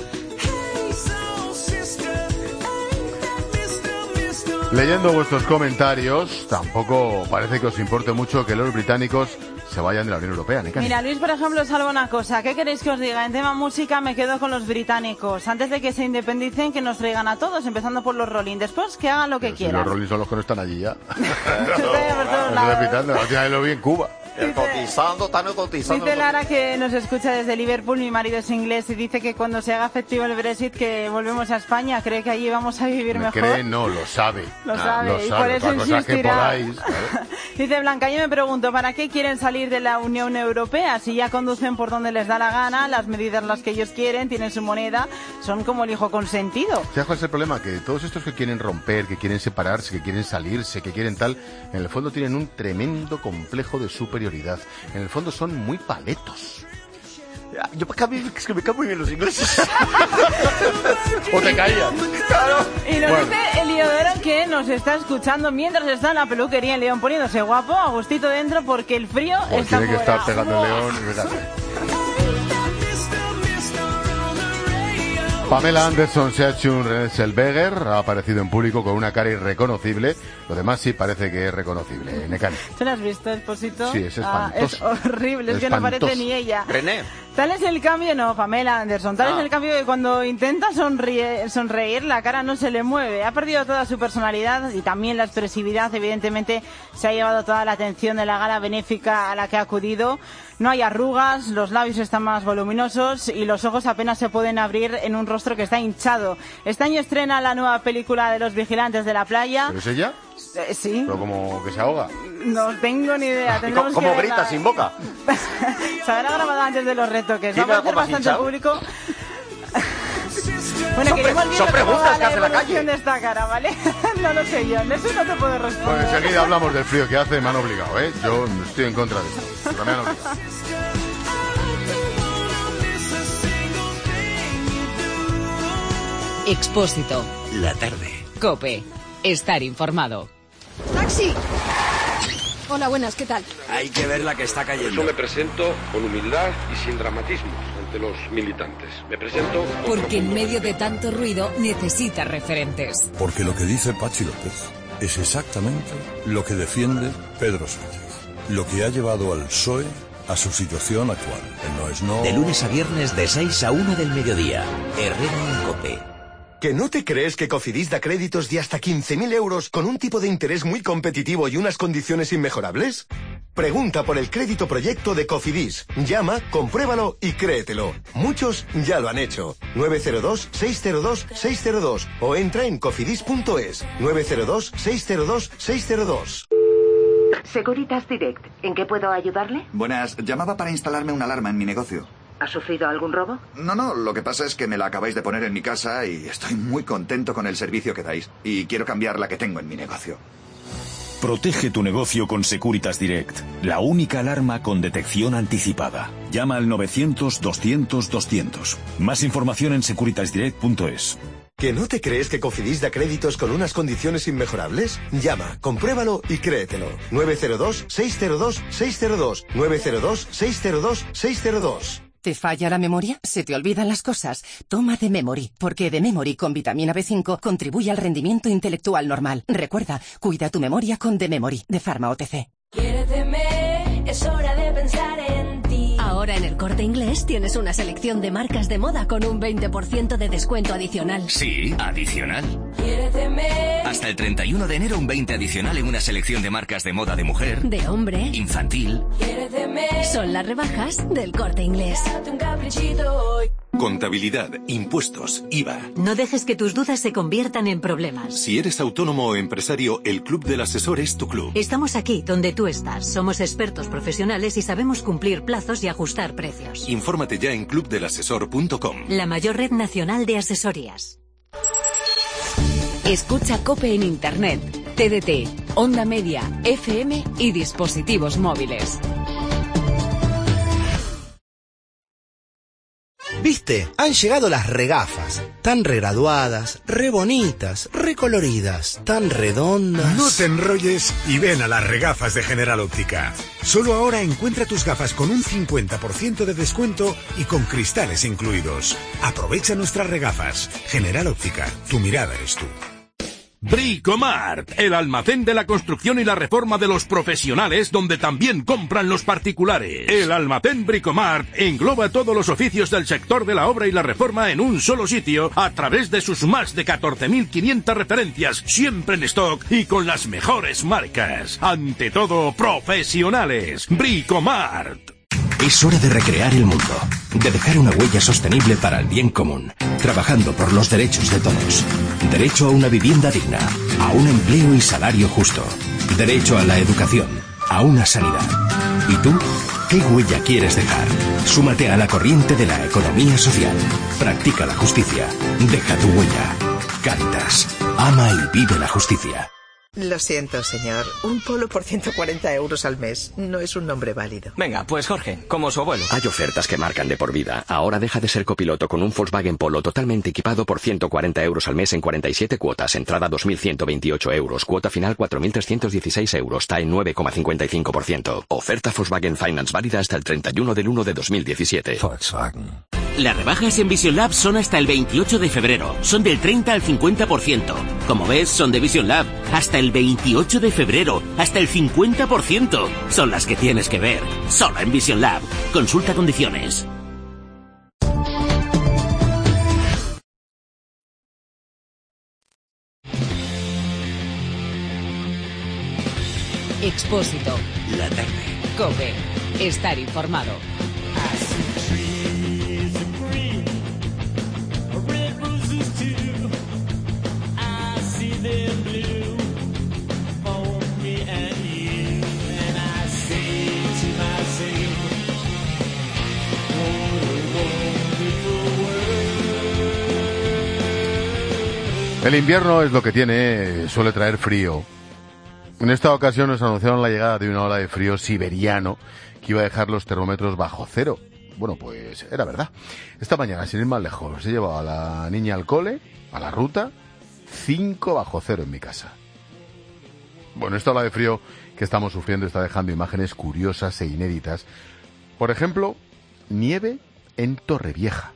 Leyendo vuestros comentarios, tampoco parece que os importe mucho que los británicos se vayan de la Unión Europea, ¿ni? Mira, Luis, por ejemplo, salva una cosa. ¿Qué queréis que os diga? En tema música me quedo con los británicos. Antes de que se independicen, que nos traigan a todos, empezando por los Rolling. Después, que hagan lo que quieran. Los Rolling son los que no están allí ya. Estoy por todos lados. Al final lo vi en Cuba. Cotizando. Dice Lara que nos escucha desde Liverpool, mi marido es inglés y dice que cuando se haga efectivo el Brexit que volvemos a España, cree que allí vamos a vivir mejor. Cree, no, lo sabe. Lo sabe, y por eso insistirá. Dice Blanca, yo me pregunto, ¿para qué quieren salir de la Unión Europea? Si ya conducen por donde les da la gana, las medidas las que ellos quieren, tienen su moneda, son como el hijo consentido. ¿Sabes cuál es el problema? Que todos estos que quieren romper, que quieren separarse, que quieren salirse, que quieren tal, en el fondo tienen un tremendo complejo de superioridad. En el fondo son muy paletos. Yo es que me caen muy bien los ingleses. O te callas. Claro. Y nos dice Eliodoro que nos está escuchando mientras está en la peluquería en León poniéndose guapo, a gustito dentro, porque el frío está tiene fuera. Que estar pegando el León, fíjate. Pamela Anderson se ha hecho un René Zellweger, ha aparecido en público con una cara irreconocible. Lo demás sí parece que es reconocible. Necani. ¿Tú lo has visto, Esposito? Sí, es espantoso. Es horrible, es que no parece ni ella. René. Tal es el cambio, no, Pamela Anderson, tal es el cambio que cuando intenta sonreír, la cara no se le mueve. Ha perdido toda su personalidad y también la expresividad. Evidentemente se ha llevado toda la atención de la gala benéfica a la que ha acudido. No hay arrugas, los labios están más voluminosos y los ojos apenas se pueden abrir en un rostro que está hinchado. Este año estrena la nueva película de los vigilantes de la playa. ¿Pero es ella? Sí. ¿Pero como que se ahoga? No tengo ni idea. ¿Cómo grita sin boca? Se habrá grabado antes de los retoques. Va a parecer bastante público. Bueno, son preguntas que hace la calle. De esta cara, ¿vale? No lo sé yo, eso no te puedo responder. Pues enseguida hablamos del frío que hace, me han obligado, ¿eh? Yo estoy en contra de esto, pero me han obligado. Expósito. La tarde. COPE. Estar informado. ¡Taxi! Hola, buenas, ¿qué tal? Hay que ver la que está cayendo. Yo me presento con humildad y sin dramatismo ante los militantes. Me presento... Porque en medio de tanto ruido necesita referentes. Porque lo que dice Pachi López es exactamente lo que defiende Pedro Sánchez. Lo que ha llevado al PSOE a su situación actual. El no es no... De lunes a viernes de 6 a 1 del mediodía. Herrera en COPE. ¿Que no te crees que Cofidis da créditos de hasta 15.000 euros con un tipo de interés muy competitivo y unas condiciones inmejorables? Pregunta por el crédito proyecto de Cofidis. Llama, compruébalo y créetelo. Muchos ya lo han hecho. 902-602-602 o entra en cofidis.es. 902-602-602. Securitas Direct. ¿En qué puedo ayudarle? Buenas. Llamaba para instalarme una alarma en mi negocio. ¿Ha sufrido algún robo? No, lo que pasa es que me la acabáis de poner en mi casa y estoy muy contento con el servicio que dais. Y quiero cambiar la que tengo en mi negocio. Protege tu negocio con Securitas Direct, la única alarma con detección anticipada. Llama al 900-200-200. Más información en securitasdirect.es. ¿Que no te crees que Cofidis da créditos con unas condiciones inmejorables? Llama, compruébalo y créetelo. 902-602-602. 902-602-602. ¿Te falla la memoria? ¿Se te olvidan las cosas? Toma The Memory, porque The Memory con vitamina B5 contribuye al rendimiento intelectual normal. Recuerda, cuida tu memoria con The Memory, de Pharma OTC. Quiéreteme, es hora de pensar en ti. Ahora en El Corte Inglés tienes una selección de marcas de moda con un 20% de descuento adicional. Sí, adicional. Quiéreteme. Hasta el 31 de enero un 20 adicional en una selección de marcas de moda de mujer, de hombre, infantil. Quiéreteme. Son las rebajas del Corte Inglés. Date un caprichito hoy. Contabilidad, impuestos, IVA. No dejes que tus dudas se conviertan en problemas. Si eres autónomo o empresario, el Club del Asesor es tu club. Estamos aquí donde tú estás. Somos expertos profesionales y sabemos cumplir plazos y ajustar precios. Infórmate ya en clubdelasesor.com. La mayor red nacional de asesorías. Escucha COPE en Internet, TDT, Onda Media, FM y dispositivos móviles. ¿Viste? Han llegado las regafas, tan regraduadas, re bonitas, recoloridas, tan redondas. No te enrolles y ven a las regafas de General Óptica. Solo ahora encuentra tus gafas con un 50% de descuento y con cristales incluidos. Aprovecha nuestras regafas. General Óptica, tu mirada eres tú. Bricomart, el almacén de la construcción y la reforma de los profesionales, donde también compran los particulares. El almacén Bricomart engloba todos los oficios del sector de la obra y la reforma en un solo sitio, a través de sus más de 14.500 referencias, siempre en stock y con las mejores marcas. Ante todo, profesionales. Bricomart. Es hora de recrear el mundo, de dejar una huella sostenible para el bien común, trabajando por los derechos de todos. Derecho a una vivienda digna, a un empleo y salario justo. Derecho a la educación, a una sanidad. ¿Y tú? ¿Qué huella quieres dejar? Súmate a la corriente de la economía social. Practica la justicia. Deja tu huella. Cáritas. Ama y vive la justicia. Lo siento, señor. Un Polo por 140 euros al mes no es un nombre válido. Venga, pues Jorge, como su abuelo. Hay ofertas que marcan de por vida. Ahora deja de ser copiloto con un Volkswagen Polo totalmente equipado por 140 euros al mes en 47 cuotas. Entrada 2.128 euros. Cuota final 4.316 euros. TAE 9,55%. Oferta Volkswagen Finance válida hasta el 31/1 de 2017. Volkswagen. Las rebajas en Vision Lab son hasta el 28 de febrero. Son del 30 al 50%. Como ves, son de Vision Lab. Hasta el 28 de febrero. Hasta el 50%. Son las que tienes que ver. Solo en Vision Lab. Consulta condiciones. Expósito. La tarde. COPE. Estar informado. El invierno es lo que tiene, suele traer frío. En esta ocasión nos anunciaron la llegada de una ola de frío siberiano que iba a dejar los termómetros bajo cero. Bueno, pues era verdad. Esta mañana, sin ir más lejos, he llevado a la niña al cole, a la ruta, 5 bajo cero en mi casa. Bueno, esta ola de frío que estamos sufriendo está dejando imágenes curiosas e inéditas. Por ejemplo, nieve en Torrevieja,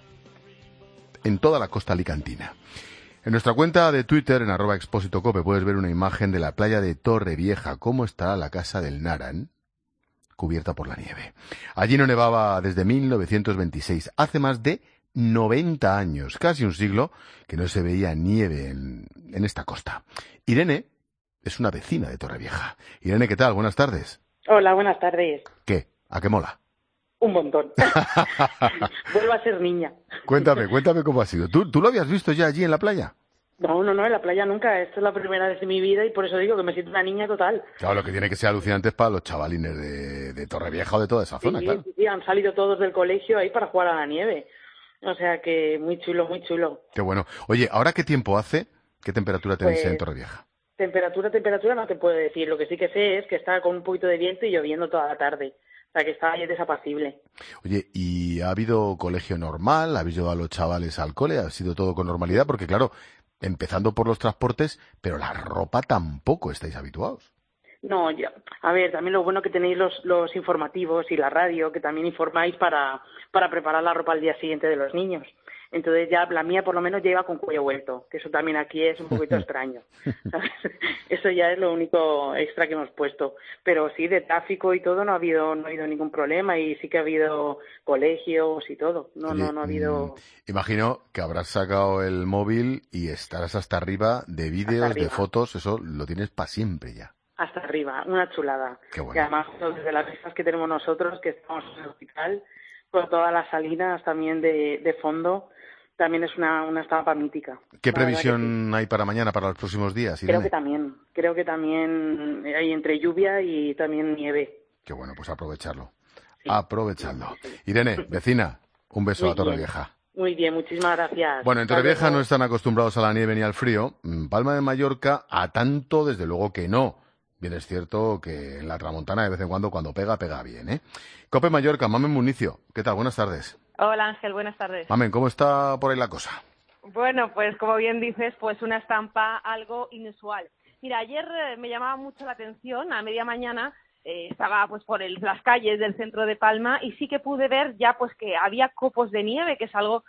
en toda la costa alicantina. En nuestra cuenta de Twitter, en @expósitocope, puedes ver una imagen de la playa de Torrevieja, cómo está la casa del Naran, cubierta por la nieve. Allí no nevaba desde 1926, hace más de 90 años, casi un siglo, que no se veía nieve en esta costa. Irene es una vecina de Torrevieja. Irene, ¿qué tal? Buenas tardes. Hola, buenas tardes. ¿Qué? ¿A qué mola? Un montón. Vuelvo a ser niña. Cuéntame cómo ha sido. ¿Tú lo habías visto ya allí en la playa? No, en la playa nunca. Esta es la primera vez de mi vida y por eso digo que me siento una niña total. Claro, lo que tiene que ser alucinante es para los chavalines de Torrevieja o de toda esa zona, sí, claro. Sí, han salido todos del colegio ahí para jugar a la nieve. O sea que muy chulo, muy chulo. Qué bueno. Oye, ¿ahora qué tiempo hace? ¿Qué temperatura tenéis en Torrevieja? Temperatura no te puedo decir. Lo que sí que sé es que está con un poquito de viento y lloviendo toda la tarde. O sea, que está ahí desapacible. Oye, ¿y ha habido colegio normal? ¿Habéis llevado a los chavales al cole? ¿Ha sido todo con normalidad? Porque, claro, empezando por los transportes, pero la ropa tampoco estáis habituados. No, a ver, también lo bueno que tenéis los informativos y la radio, que también informáis para preparar la ropa al día siguiente de los niños. Entonces ya la mía por lo menos lleva con cuello vuelto, que eso también aquí es un poquito extraño, ¿sabes? Eso ya es lo único extra que hemos puesto. Pero sí, de tráfico y todo no ha habido ningún problema y sí que ha habido colegios y todo. Oye, no ha habido... Imagino que habrás sacado el móvil y estarás hasta arriba de vídeos, de fotos, eso lo tienes para siempre ya. Hasta arriba, una chulada. Qué bueno. Y además desde las vistas que tenemos nosotros, que estamos en el hospital, con todas las salinas también de fondo, también es una estampa mítica. ¿Qué previsión hay para mañana, para los próximos días, Irene? Creo que también hay entre lluvia y también nieve. Qué bueno, pues aprovecharlo. Sí. Aprovechadlo. Irene, vecina, un beso a Torrevieja. Muy bien, muchísimas gracias. Bueno, en Torrevieja no están acostumbrados a la nieve ni al frío. Palma de Mallorca, a tanto, desde luego que no. Bien es cierto que en la tramontana de vez en cuando pega bien, ¿eh? Cope Mallorca, Mamen Municio, ¿qué tal? Buenas tardes. Hola Ángel, buenas tardes. Mamen, ¿cómo está por ahí la cosa? Bueno, pues como bien dices, pues una estampa algo inusual. Mira, ayer me llamaba mucho la atención, a media mañana estaba pues por las calles del centro de Palma y sí que pude ver ya pues que había copos de nieve, que es algo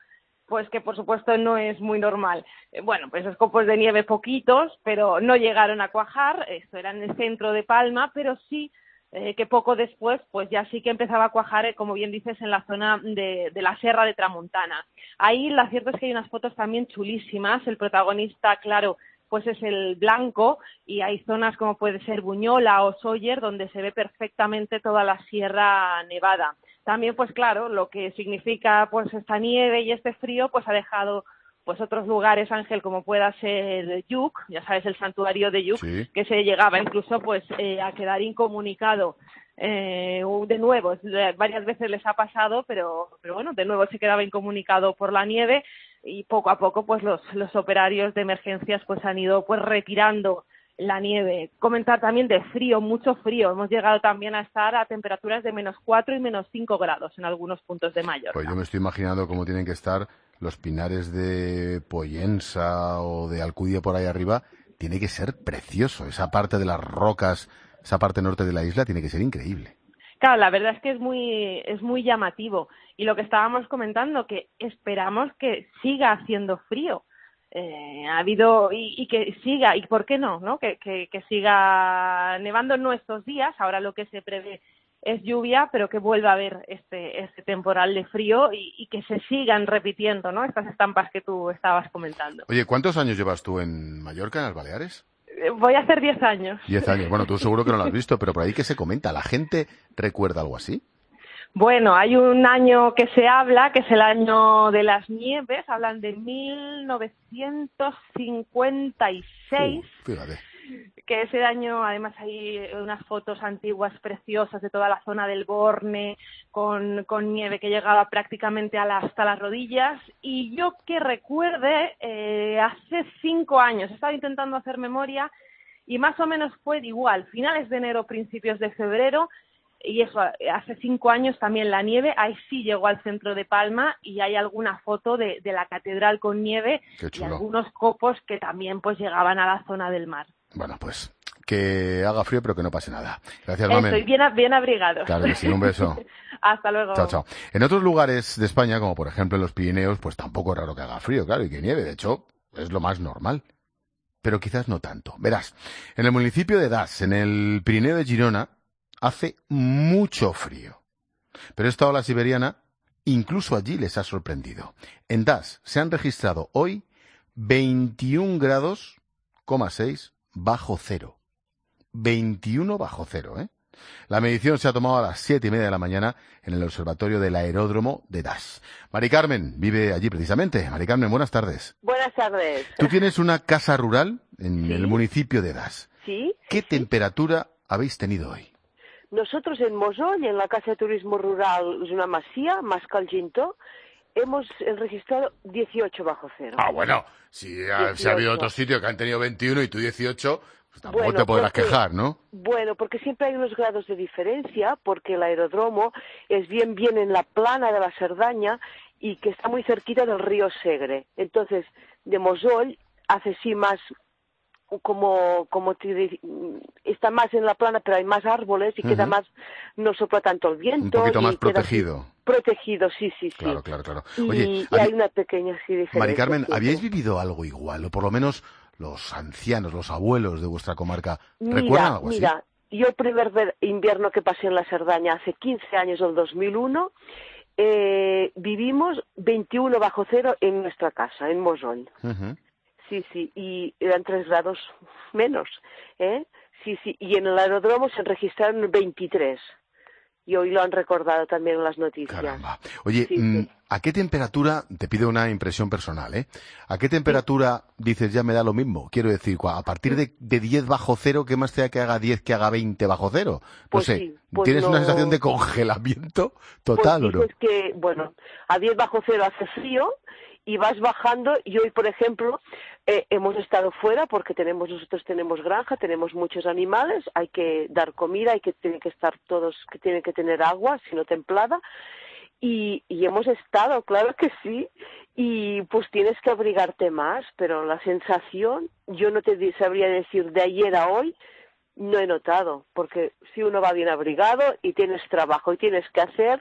pues que por supuesto no es muy normal. Bueno, pues esos copos de nieve poquitos, pero no llegaron a cuajar, esto era en el centro de Palma, pero sí que poco después pues ya sí que empezaba a cuajar, como bien dices, en la zona de la Serra de Tramuntana. Ahí lo cierto es que hay unas fotos también chulísimas, el protagonista, claro, pues es el Blanco, y hay zonas como puede ser Buñola o Sóller donde se ve perfectamente toda la Sierra Nevada. También, pues claro, lo que significa pues esta nieve y este frío, pues ha dejado pues otros lugares, Ángel, como pueda ser Lluc, ya sabes, el santuario de Lluc, sí, que se llegaba incluso pues a quedar incomunicado. De nuevo, varias veces les ha pasado, pero bueno, de nuevo se quedaba incomunicado por la nieve, y poco a poco pues los operarios de emergencias pues han ido pues retirando la nieve. Comentar también de frío, mucho frío. Hemos llegado también a estar a temperaturas de -4 y -5 grados en algunos puntos de Mallorca. Pues yo me estoy imaginando cómo tienen que estar los pinares de Pollensa o de Alcudia por ahí arriba. Tiene que ser precioso. Esa parte de las rocas, esa parte norte de la isla, tiene que ser increíble. Claro, la verdad es que es muy llamativo. Y lo que estábamos comentando, que esperamos que siga haciendo frío. Ha habido y que siga, y por qué no, que siga nevando, no estos días. Ahora lo que se prevé es lluvia, pero que vuelva a haber este temporal de frío y que se sigan repitiendo, ¿no?, estas estampas que tú estabas comentando. Oye, ¿cuántos años llevas tú en Mallorca, en las Baleares? Voy a hacer 10 años. 10 años. Bueno, tú seguro que no lo has visto, pero por ahí, ¿qué se comenta? ¿La gente recuerda algo así? Bueno, hay un año que se habla, que es el año de las nieves. Hablan de 1956. Fíjate. Que ese año, además, hay unas fotos antiguas preciosas de toda la zona del Borne, con nieve que llegaba prácticamente hasta las rodillas. Y yo que recuerde, hace 5 años, he estado intentando hacer memoria, y más o menos fue igual, finales de enero, principios de febrero. Y eso, hace 5 años también la nieve, ahí sí llegó al centro de Palma, y hay alguna foto de la catedral con nieve y algunos copos que también pues llegaban a la zona del mar. Bueno, pues que haga frío pero que no pase nada. Gracias, Mamen. Estoy bien abrigados. Claro que sí, un beso. Hasta luego. Chao, chao. En otros lugares de España, como por ejemplo en los Pirineos, pues tampoco es raro que haga frío, claro, y que nieve. De hecho, es lo más normal. Pero quizás no tanto. Verás, en el municipio de Das, en el Pirineo de Girona, hace mucho frío. Pero esta ola siberiana incluso allí les ha sorprendido. En Das se han registrado hoy 21 grados, 6 bajo cero. 21 bajo cero, ¿eh? La medición se ha tomado a las 7:30 de la mañana en el observatorio del aeródromo de Das. Mari Carmen vive allí precisamente. Mari Carmen, buenas tardes. Buenas tardes. Tú tienes una casa rural en el municipio de Das. Sí. ¿Qué temperatura habéis tenido hoy? Nosotros en Mosoll, en la Casa de Turismo Rural, es una masía, más Calginto, hemos registrado 18 bajo cero. Ah, bueno, si ha habido otros sitios que han tenido 21 y tú 18, pues tampoco te podrás quejar, ¿no? Bueno, porque siempre hay unos grados de diferencia, porque el aeródromo es bien en la plana de la Cerdaña y que está muy cerquita del río Segre. Entonces, de Mosoll hace sí más... está más en la plana, pero hay más árboles y queda más, no sopla tanto el viento. Un poquito más protegido. Protegido, sí. Claro. Oye, y hay una pequeña diferencia. Mari Carmen, ¿habíais vivido algo igual? O por lo menos los ancianos, los abuelos de vuestra comarca, ¿recuerdan algo así? Mira, yo el primer invierno que pasé en la Cerdaña hace 15 años, el 2001, vivimos 21 bajo cero en nuestra casa, en Mosoll. Sí, y eran 3 grados menos, ¿eh? Sí, y en el aeródromo se registraron 23. Y hoy lo han recordado también en las noticias. Caramba. Oye, ¿a qué temperatura, te pido una impresión personal, ¿a qué temperatura dices ya me da lo mismo? Quiero decir, a partir de 10 bajo cero, ¿qué más te da que haga 10 que haga 20 bajo cero? No sé, ¿tienes una sensación de congelamiento total o no? Pues que, bueno, a 10 bajo cero hace frío, y vas bajando, y hoy, por ejemplo, hemos estado fuera porque nosotros tenemos granja, tenemos muchos animales, hay que dar comida, tienen que estar todos, que tienen que tener agua, sino templada, y hemos estado, claro que sí, y pues tienes que abrigarte más, pero la sensación, yo no te sabría decir de ayer a hoy, no he notado, porque si uno va bien abrigado y tienes trabajo y tienes que hacer,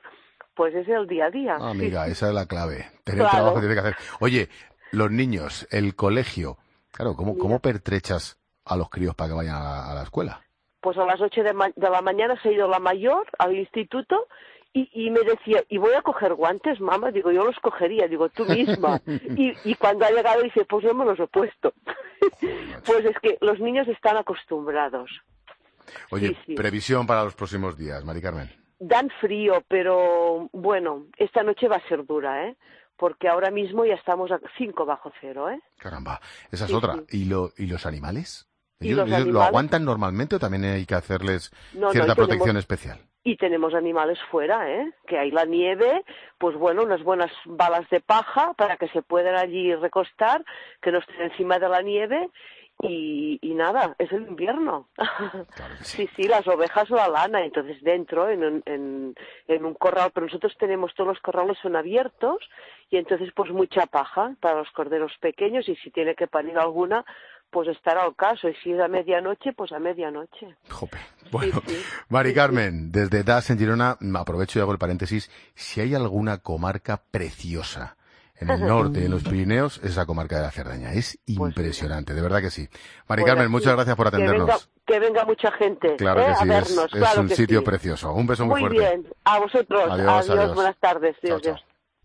pues es el día a día. Ah, amiga, esa es la clave. Tener Claro. trabajo que tiene que hacer. Oye, los niños, el colegio, claro, ¿cómo pertrechas a los críos para que vayan a la escuela? Pues a las 8 de la mañana se ha ido la mayor al instituto y me decía, ¿y voy a coger guantes, mamá? Digo, yo los cogería, digo, tú misma. Y cuando ha llegado dice, pues yo me los he puesto. Pues es que los niños están acostumbrados. Oye, Sí. previsión para los próximos días, Mari Carmen. Dan frío, pero bueno, esta noche va a ser dura, ¿eh? Porque ahora mismo ya estamos a 5 bajo cero, ¿eh? Caramba, esa es Sí, otra. sí. ¿Y los animales? ¿Y ¿Ellos, los ellos lo animales? aguantan normalmente o también hay que hacerles No, cierta y tenemos- protección especial? Y tenemos animales fuera, ¿eh? Que hay la nieve, pues bueno, unas buenas balas de paja para que se puedan allí recostar, que no estén encima de la nieve y nada, es el invierno. Sí, las ovejas o la lana, entonces dentro, en un corral, pero nosotros tenemos, todos los corrales son abiertos y entonces pues mucha paja para los corderos pequeños y si tiene que parir alguna, pues estará al caso y si es a medianoche, pues a medianoche. Bueno, Mari Carmen, desde DAS en Girona, aprovecho y hago el paréntesis, si hay alguna comarca preciosa en el norte, en los Pirineos, es la comarca de la Cerdaña. Es impresionante, de verdad que sí. Mari Pues Carmen, aquí, muchas gracias por atendernos. Que venga mucha gente, Claro que a sí, vernos, es claro un que sitio sí. precioso. Un beso muy fuerte. Muy bien, a vosotros. Adiós. Buenas tardes. Chao, Dios.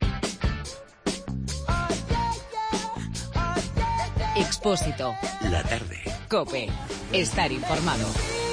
Expósito. La tarde. COPE. Estar informado.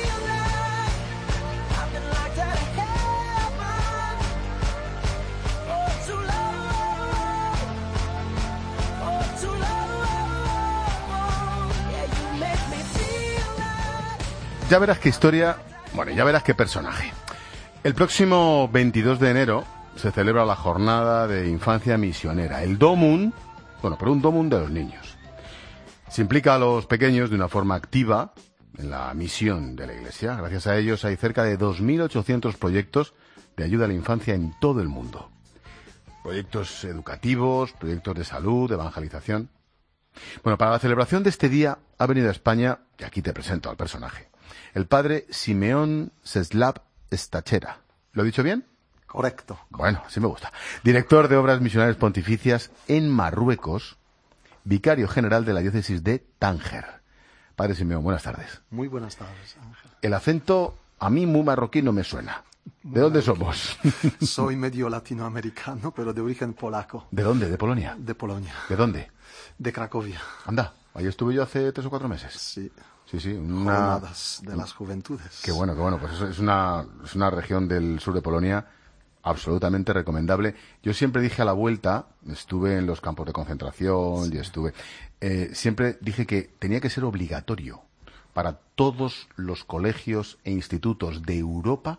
Ya verás qué historia, bueno, ya verás qué personaje. El próximo 22 de enero se celebra la jornada de infancia misionera, el Domum, bueno, pero un Domum de los niños. Se implica a los pequeños de una forma activa en la misión de la Iglesia. Gracias a ellos hay cerca de 2.800 proyectos de ayuda a la infancia en todo el mundo. Proyectos educativos, proyectos de salud, de evangelización. Bueno, para la celebración de este día ha venido a España, y aquí te presento al personaje, el padre Simeón Czeslaw Stachera. ¿Lo he dicho bien? Correcto. Bueno, así me gusta. Director de Obras Misionales Pontificias en Marruecos, vicario general de la diócesis de Tánger. Padre Simeón, buenas tardes. Muy buenas tardes, Ángel. El acento a mí muy marroquí no me suena. ¿De dónde somos? Soy medio latinoamericano, pero de origen polaco. ¿De dónde? ¿De Polonia? De Polonia. ¿De dónde? De Cracovia. Anda, ahí estuve yo hace 3 o 4 meses. Sí. Sí, Jornadas de las juventudes. Qué bueno, pues eso es una región del sur de Polonia absolutamente recomendable. Yo siempre dije a la vuelta, estuve en los campos de concentración y estuve, siempre dije que tenía que ser obligatorio para todos los colegios e institutos de Europa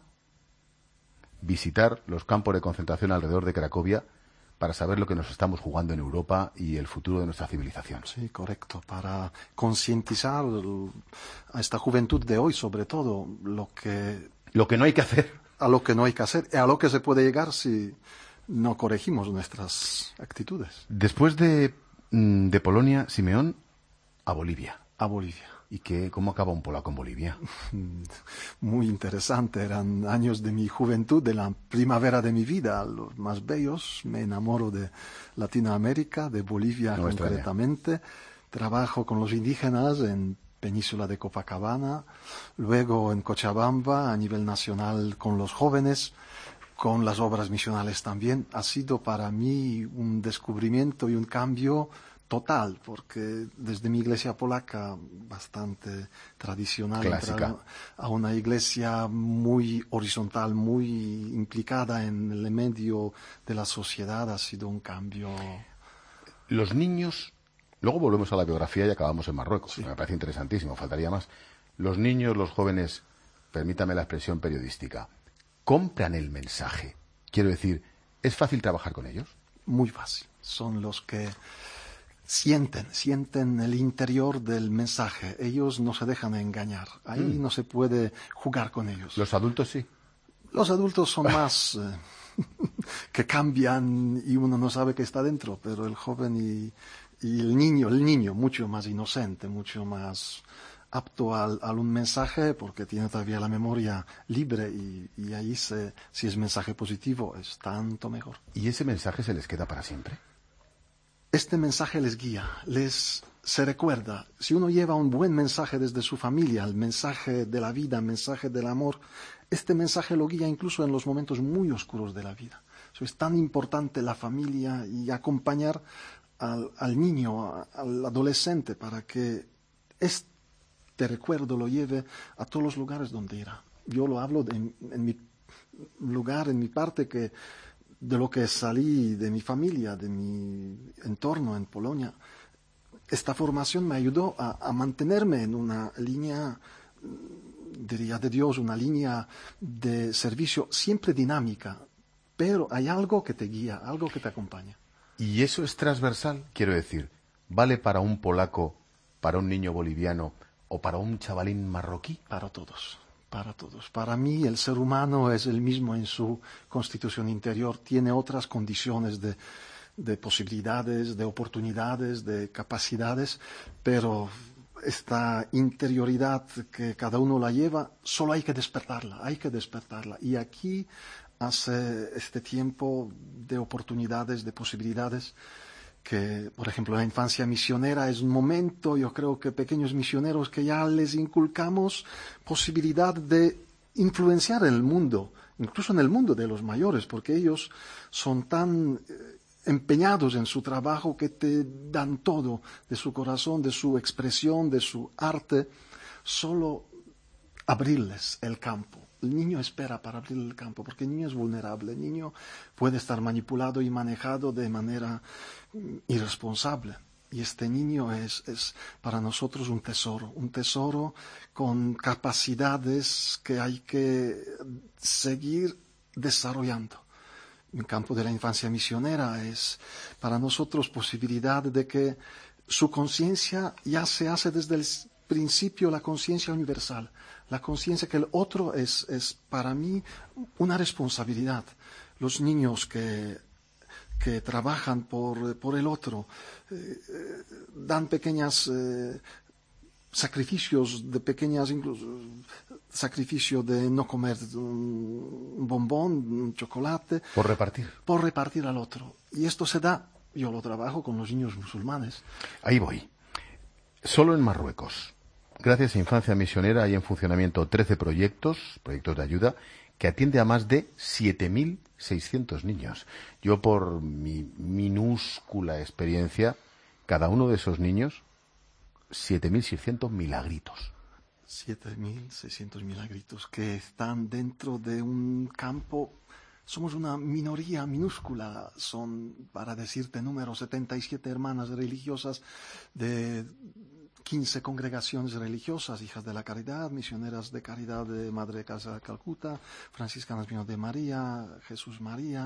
visitar los campos de concentración alrededor de Cracovia para saber lo que nos estamos jugando en Europa y el futuro de nuestra civilización. Sí, correcto. Para concientizar a esta juventud de hoy, sobre todo, lo que no hay que hacer. A lo que no hay que hacer, y a lo que se puede llegar si no corregimos nuestras actitudes. Después de Polonia, Simeón, a Bolivia. A Bolivia. ¿Y cómo acaba un polaco en Bolivia? Muy interesante. Eran años de mi juventud, de la primavera de mi vida, los más bellos. Me enamoro de Latinoamérica, de Bolivia No me concretamente. Trabajo con los indígenas en Península de Copacabana, luego en Cochabamba, a nivel nacional con los jóvenes, con las obras misionales también. Ha sido para mí un descubrimiento y un cambio total, porque desde mi iglesia polaca, bastante tradicional, clásica, entrar a una iglesia muy horizontal, muy implicada en el medio de la sociedad, ha sido un cambio. Los niños, luego volvemos a la biografía y acabamos en Marruecos, me parece interesantísimo, faltaría más. Los niños, los jóvenes, permítame la expresión periodística, compran el mensaje. Quiero decir, ¿es fácil trabajar con ellos? Muy fácil. Son los que sienten el interior del mensaje. Ellos no se dejan engañar. Ahí no se puede jugar con ellos. ¿Los adultos sí? Los adultos son más que cambian y uno no sabe qué está dentro, pero el joven y el niño mucho más inocente, mucho más apto a un mensaje porque tiene todavía la memoria libre y ahí si es mensaje positivo es tanto mejor. ¿Y ese mensaje se les queda para siempre? Este mensaje les guía, se recuerda. Si uno lleva un buen mensaje desde su familia, el mensaje de la vida, el mensaje del amor, este mensaje lo guía incluso en los momentos muy oscuros de la vida. Eso es tan importante la familia y acompañar al niño, al adolescente, para que este recuerdo lo lleve a todos los lugares donde irá. Yo lo hablo en mi lugar, en mi parte, que de lo que salí de mi familia, de mi entorno en Polonia. Esta formación me ayudó a mantenerme en una línea, diría de Dios, una línea de servicio siempre dinámica, pero hay algo que te guía, algo que te acompaña. ¿Y eso es transversal? Quiero decir, ¿vale para un polaco, para un niño boliviano o para un chavalín marroquí? Para todos. Para todos. Para mí el ser humano es el mismo en su constitución interior, tiene otras condiciones de posibilidades, de oportunidades, de capacidades, pero esta interioridad que cada uno la lleva, solo hay que despertarla. Y aquí hace este tiempo de oportunidades, de posibilidades, que, por ejemplo, la infancia misionera es un momento, yo creo que pequeños misioneros que ya les inculcamos posibilidad de influenciar en el mundo, incluso en el mundo de los mayores, porque ellos son tan empeñados en su trabajo que te dan todo de su corazón, de su expresión, de su arte, solo abrirles el campo. El niño espera para abrir el campo, porque el niño es vulnerable, el niño puede estar manipulado y manejado de manera irresponsable. Y este niño es para nosotros un tesoro con capacidades que hay que seguir desarrollando. El campo de la infancia misionera es para nosotros posibilidad de que su conciencia ya se hace desde el principio, la conciencia universal. La conciencia que el otro es para mí una responsabilidad. Los niños que trabajan por el otro dan pequeños sacrificios, incluso sacrificio de no comer un bombón, un chocolate. Por repartir. Por repartir al otro. Y esto se da, yo lo trabajo con los niños musulmanes. Ahí voy. Solo en Marruecos, gracias a Infancia Misionera, hay en funcionamiento 13 proyectos de ayuda, que atiende a más de 7.600 niños. Yo, por mi minúscula experiencia, cada uno de esos niños, 7.600 milagritos. 7.600 milagritos que están dentro de un campo. Somos una minoría minúscula, son, para decirte números, 77 hermanas religiosas de 15 congregaciones religiosas, hijas de la caridad, misioneras de caridad de Madre Casa de Calcuta, franciscanas de María, Jesús María,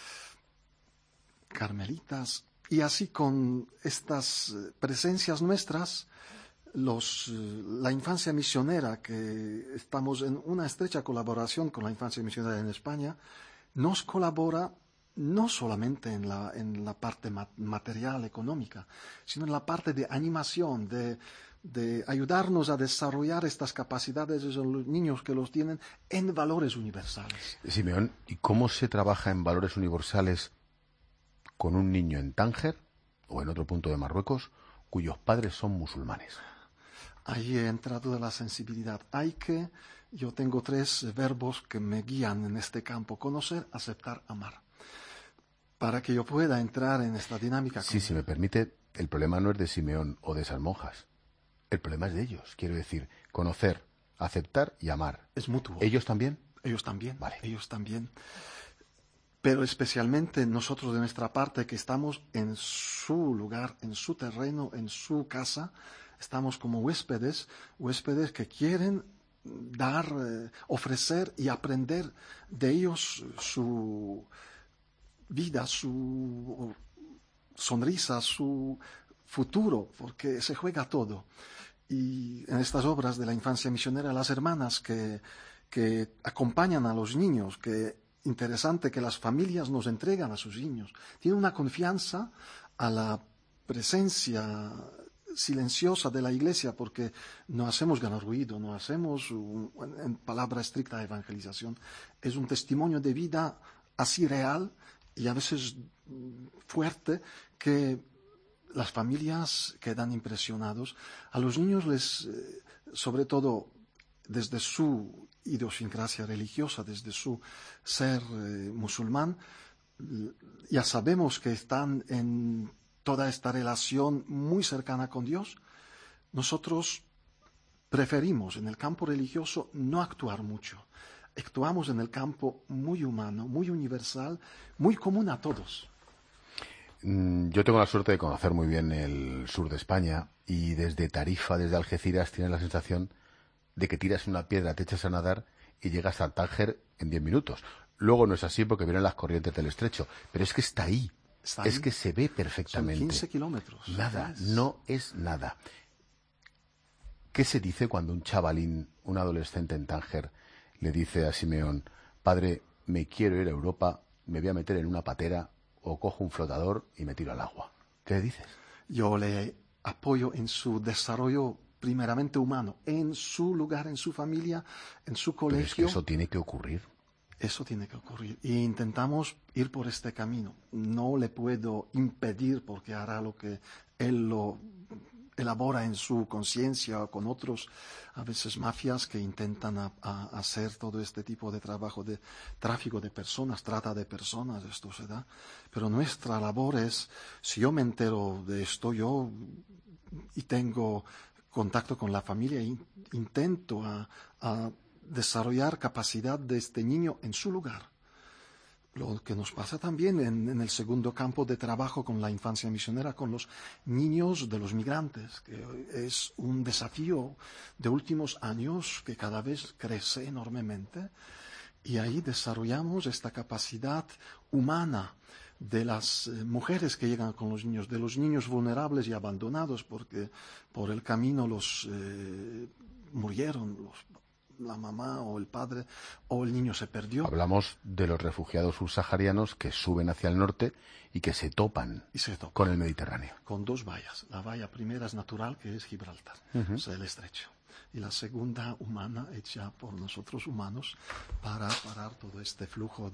carmelitas, y así con estas presencias nuestras, la infancia misionera, que estamos en una estrecha colaboración con la infancia misionera en España, nos colabora no solamente en la parte material, económica, sino en la parte de animación, de ayudarnos a desarrollar estas capacidades de los niños que los tienen en valores universales. Simeón, ¿y cómo se trabaja en valores universales con un niño en Tánger o en otro punto de Marruecos cuyos padres son musulmanes? Ahí entra toda la sensibilidad. Yo tengo 3 verbos que me guían en este campo: conocer, aceptar, amar. Para que yo pueda entrar en esta dinámica. Sí, si me permite, el problema no es de Simeón o de esas monjas. El problema es de ellos. Quiero decir, conocer, aceptar y amar. Es mutuo. ¿Ellos también? Ellos también. Vale. Ellos también. Pero especialmente nosotros de nuestra parte, que estamos en su lugar, en su terreno, en su casa, estamos como huéspedes que quieren dar, ofrecer y aprender de ellos su vida, su sonrisa, su futuro, porque se juega todo. Y en estas obras de la infancia misionera, las hermanas que acompañan a los niños, que interesante que las familias nos entregan a sus niños, tienen una confianza a la presencia silenciosa de la Iglesia, porque no hacemos gran ruido, no hacemos, en palabra estricta, evangelización. Es un testimonio de vida así real y a veces fuerte, que las familias quedan impresionados. A los niños les, sobre todo desde su idiosincrasia religiosa, desde su ser musulmán, ya sabemos que están en toda esta relación muy cercana con Dios. Nosotros preferimos en el campo religioso no actuar mucho. Actuamos en el campo muy humano, muy universal, muy común a todos. Yo tengo la suerte de conocer muy bien el sur de España, y desde Tarifa, desde Algeciras, tienes la sensación de que tiras una piedra, te echas a nadar y llegas a Tánger en 10 minutos. Luego no es así porque vienen las corrientes del estrecho, pero es que está ahí. Es que se ve perfectamente. Son 15 kilómetros. Nada, no es nada. ¿Qué se dice cuando un chavalín, un adolescente en Tánger, le dice a Simeón: padre, me quiero ir a Europa, me voy a meter en una patera o cojo un flotador y me tiro al agua? ¿Qué le dices? Yo le apoyo en su desarrollo primeramente humano, en su lugar, en su familia, en su colegio. Pero es que eso tiene que ocurrir. Eso tiene que ocurrir. Y intentamos ir por este camino. No le puedo impedir, porque hará lo que él lo elabora en su conciencia, o con otros, a veces mafias, que intentan hacer todo este tipo de trabajo de tráfico de personas, trata de personas, esto se da. Pero nuestra labor es, si yo me entero de esto, yo y tengo contacto con la familia, intento a desarrollar capacidad de este niño en su lugar. Lo que nos pasa también en el segundo campo de trabajo con la infancia misionera, con los niños de los migrantes, que es un desafío de últimos años que cada vez crece enormemente, y ahí desarrollamos esta capacidad humana de las mujeres que llegan con los niños vulnerables y abandonados porque por el camino los murieron, la mamá o el padre, o el niño se perdió. Hablamos de los refugiados subsaharianos que suben hacia el norte y que se topan con el Mediterráneo. Con dos vallas. La valla primera es natural, que es Gibraltar, o sea, el estrecho. Y la segunda, humana, hecha por nosotros humanos para parar todo este flujo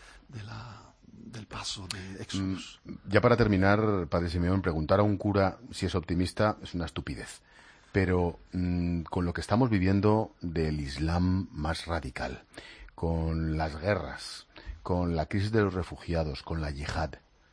del paso de Éxodus. Ya para terminar, padre Simeón, preguntar a un cura si es optimista es una estupidez. Pero con lo que estamos viviendo del Islam más radical, con las guerras, con la crisis de los refugiados, con la yihad,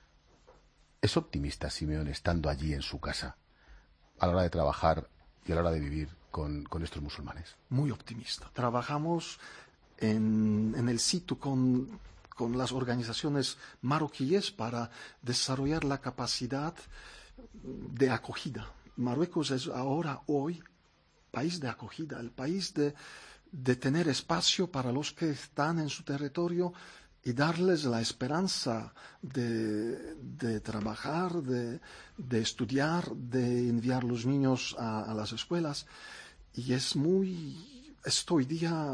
¿es optimista Simeón estando allí en su casa, a la hora de trabajar y a la hora de vivir con estos musulmanes? Muy optimista. Trabajamos en el sitio con las organizaciones marroquíes para desarrollar la capacidad de acogida. Marruecos es hoy, país de acogida, el país de tener espacio para los que están en su territorio y darles la esperanza de trabajar, de estudiar, de enviar los niños a las escuelas. Y es hoy día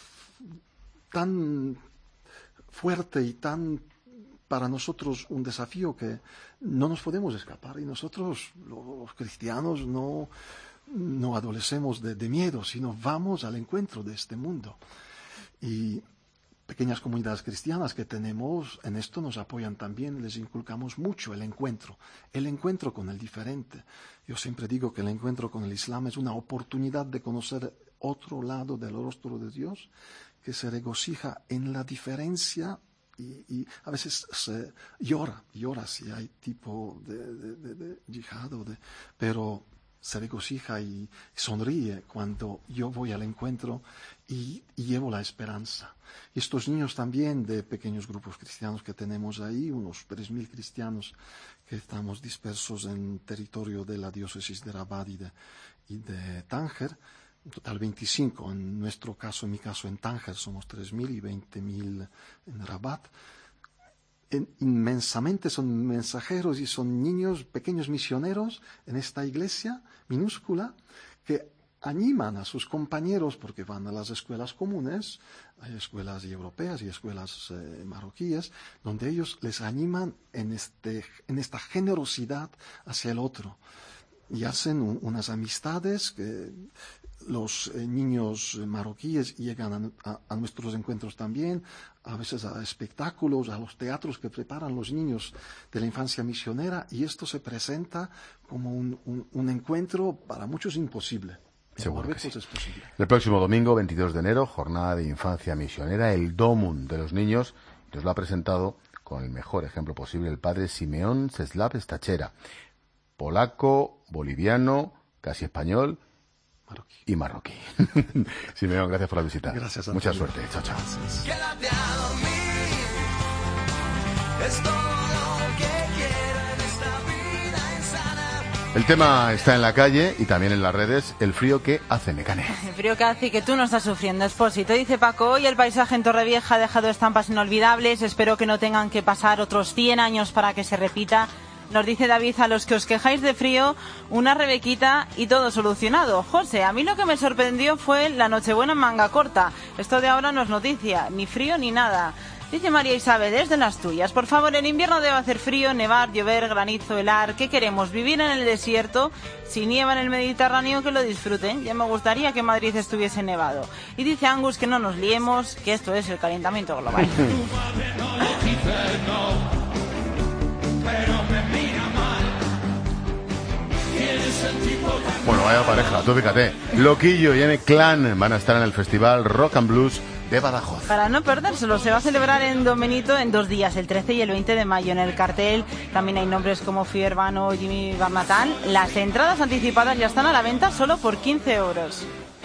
tan fuerte y tan para nosotros un desafío que no nos podemos escapar, y nosotros los cristianos no adolecemos de miedo, sino vamos al encuentro de este mundo. Y pequeñas comunidades cristianas que tenemos en esto nos apoyan también, les inculcamos mucho el encuentro con el diferente. Yo siempre digo que el encuentro con el Islam es una oportunidad de conocer otro lado del rostro de Dios, que se regocija en la diferencia. Y a veces se llora si hay tipo de yihad, pero se regocija y sonríe cuando yo voy al encuentro y llevo la esperanza. Y estos niños también de pequeños grupos cristianos que tenemos ahí, unos 3.000 cristianos que estamos dispersos en territorio de la diócesis de Rabat y de Tánger, en total 25, en nuestro caso, en mi caso en Tánger somos 3.000 y 20.000 en Rabat. Inmensamente son mensajeros y son niños, pequeños misioneros en esta iglesia minúscula que animan a sus compañeros porque van a las escuelas comunes, hay escuelas europeas y escuelas marroquíes, donde ellos les animan en esta generosidad hacia el otro. y hacen unas amistades que los niños marroquíes llegan a nuestros encuentros también, a veces a espectáculos, a los teatros que preparan los niños de la infancia misionera, y esto se presenta como un encuentro para muchos imposible. Seguro que sí. Es posible. El próximo domingo, 22 de enero, jornada de infancia misionera, el Domum de los niños, nos lo ha presentado con el mejor ejemplo posible el padre Simeón Czeslaw Stachera, polaco, boliviano, casi español y marroquí. Simeón, gracias por la visita. Gracias a Mucha ti. suerte. Chao, chao. Quédate a dormir, es todo lo que quiero en esta vida insana. El tema está en la calle y también en las redes. El frío que hace, Mecane. El frío que hace y que tú no estás sufriendo, Expósito. Dice Paco, hoy el paisaje en Torrevieja ha dejado estampas inolvidables. Espero que no tengan que pasar otros 100 años para que se repita. Nos dice David, a los que os quejáis de frío, una Rebequita y todo solucionado. José, a mí lo que me sorprendió fue la Nochebuena en manga corta. Esto de ahora no es noticia, ni frío ni nada. Dice María Isabel, desde las tuyas. Por favor, en invierno debe hacer frío, nevar, llover, granizo, helar. ¿Qué queremos? ¿Vivir en el desierto? Si nieva en el Mediterráneo, que lo disfruten. Ya me gustaría que Madrid estuviese nevado. Y dice Angus que no nos liemos, que esto es el calentamiento global. Bueno, vaya pareja, tú fíjate. Loquillo y M-Clan van a estar en el Festival Rock and Blues de Badajoz. Para no perdérselo, se va a celebrar en Don Benito en 2 días, el 13 y el 20 de mayo. En el cartel también hay nombres como Fio Urbano o Jimmy Barnatán. Las entradas anticipadas ya están a la venta solo por 15 euros.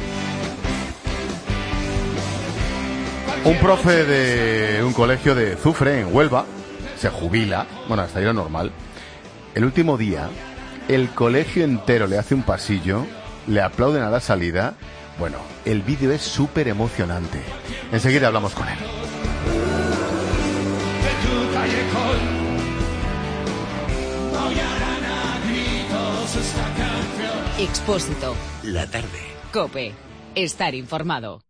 Un profe de un colegio de Zufre, en Huelva, se jubila, bueno, hasta ahí lo normal. El último día, el colegio entero le hace un pasillo, le aplauden a la salida. Bueno, el vídeo es súper emocionante. Enseguida hablamos con él. Expósito. La tarde. COPE. Estar informado.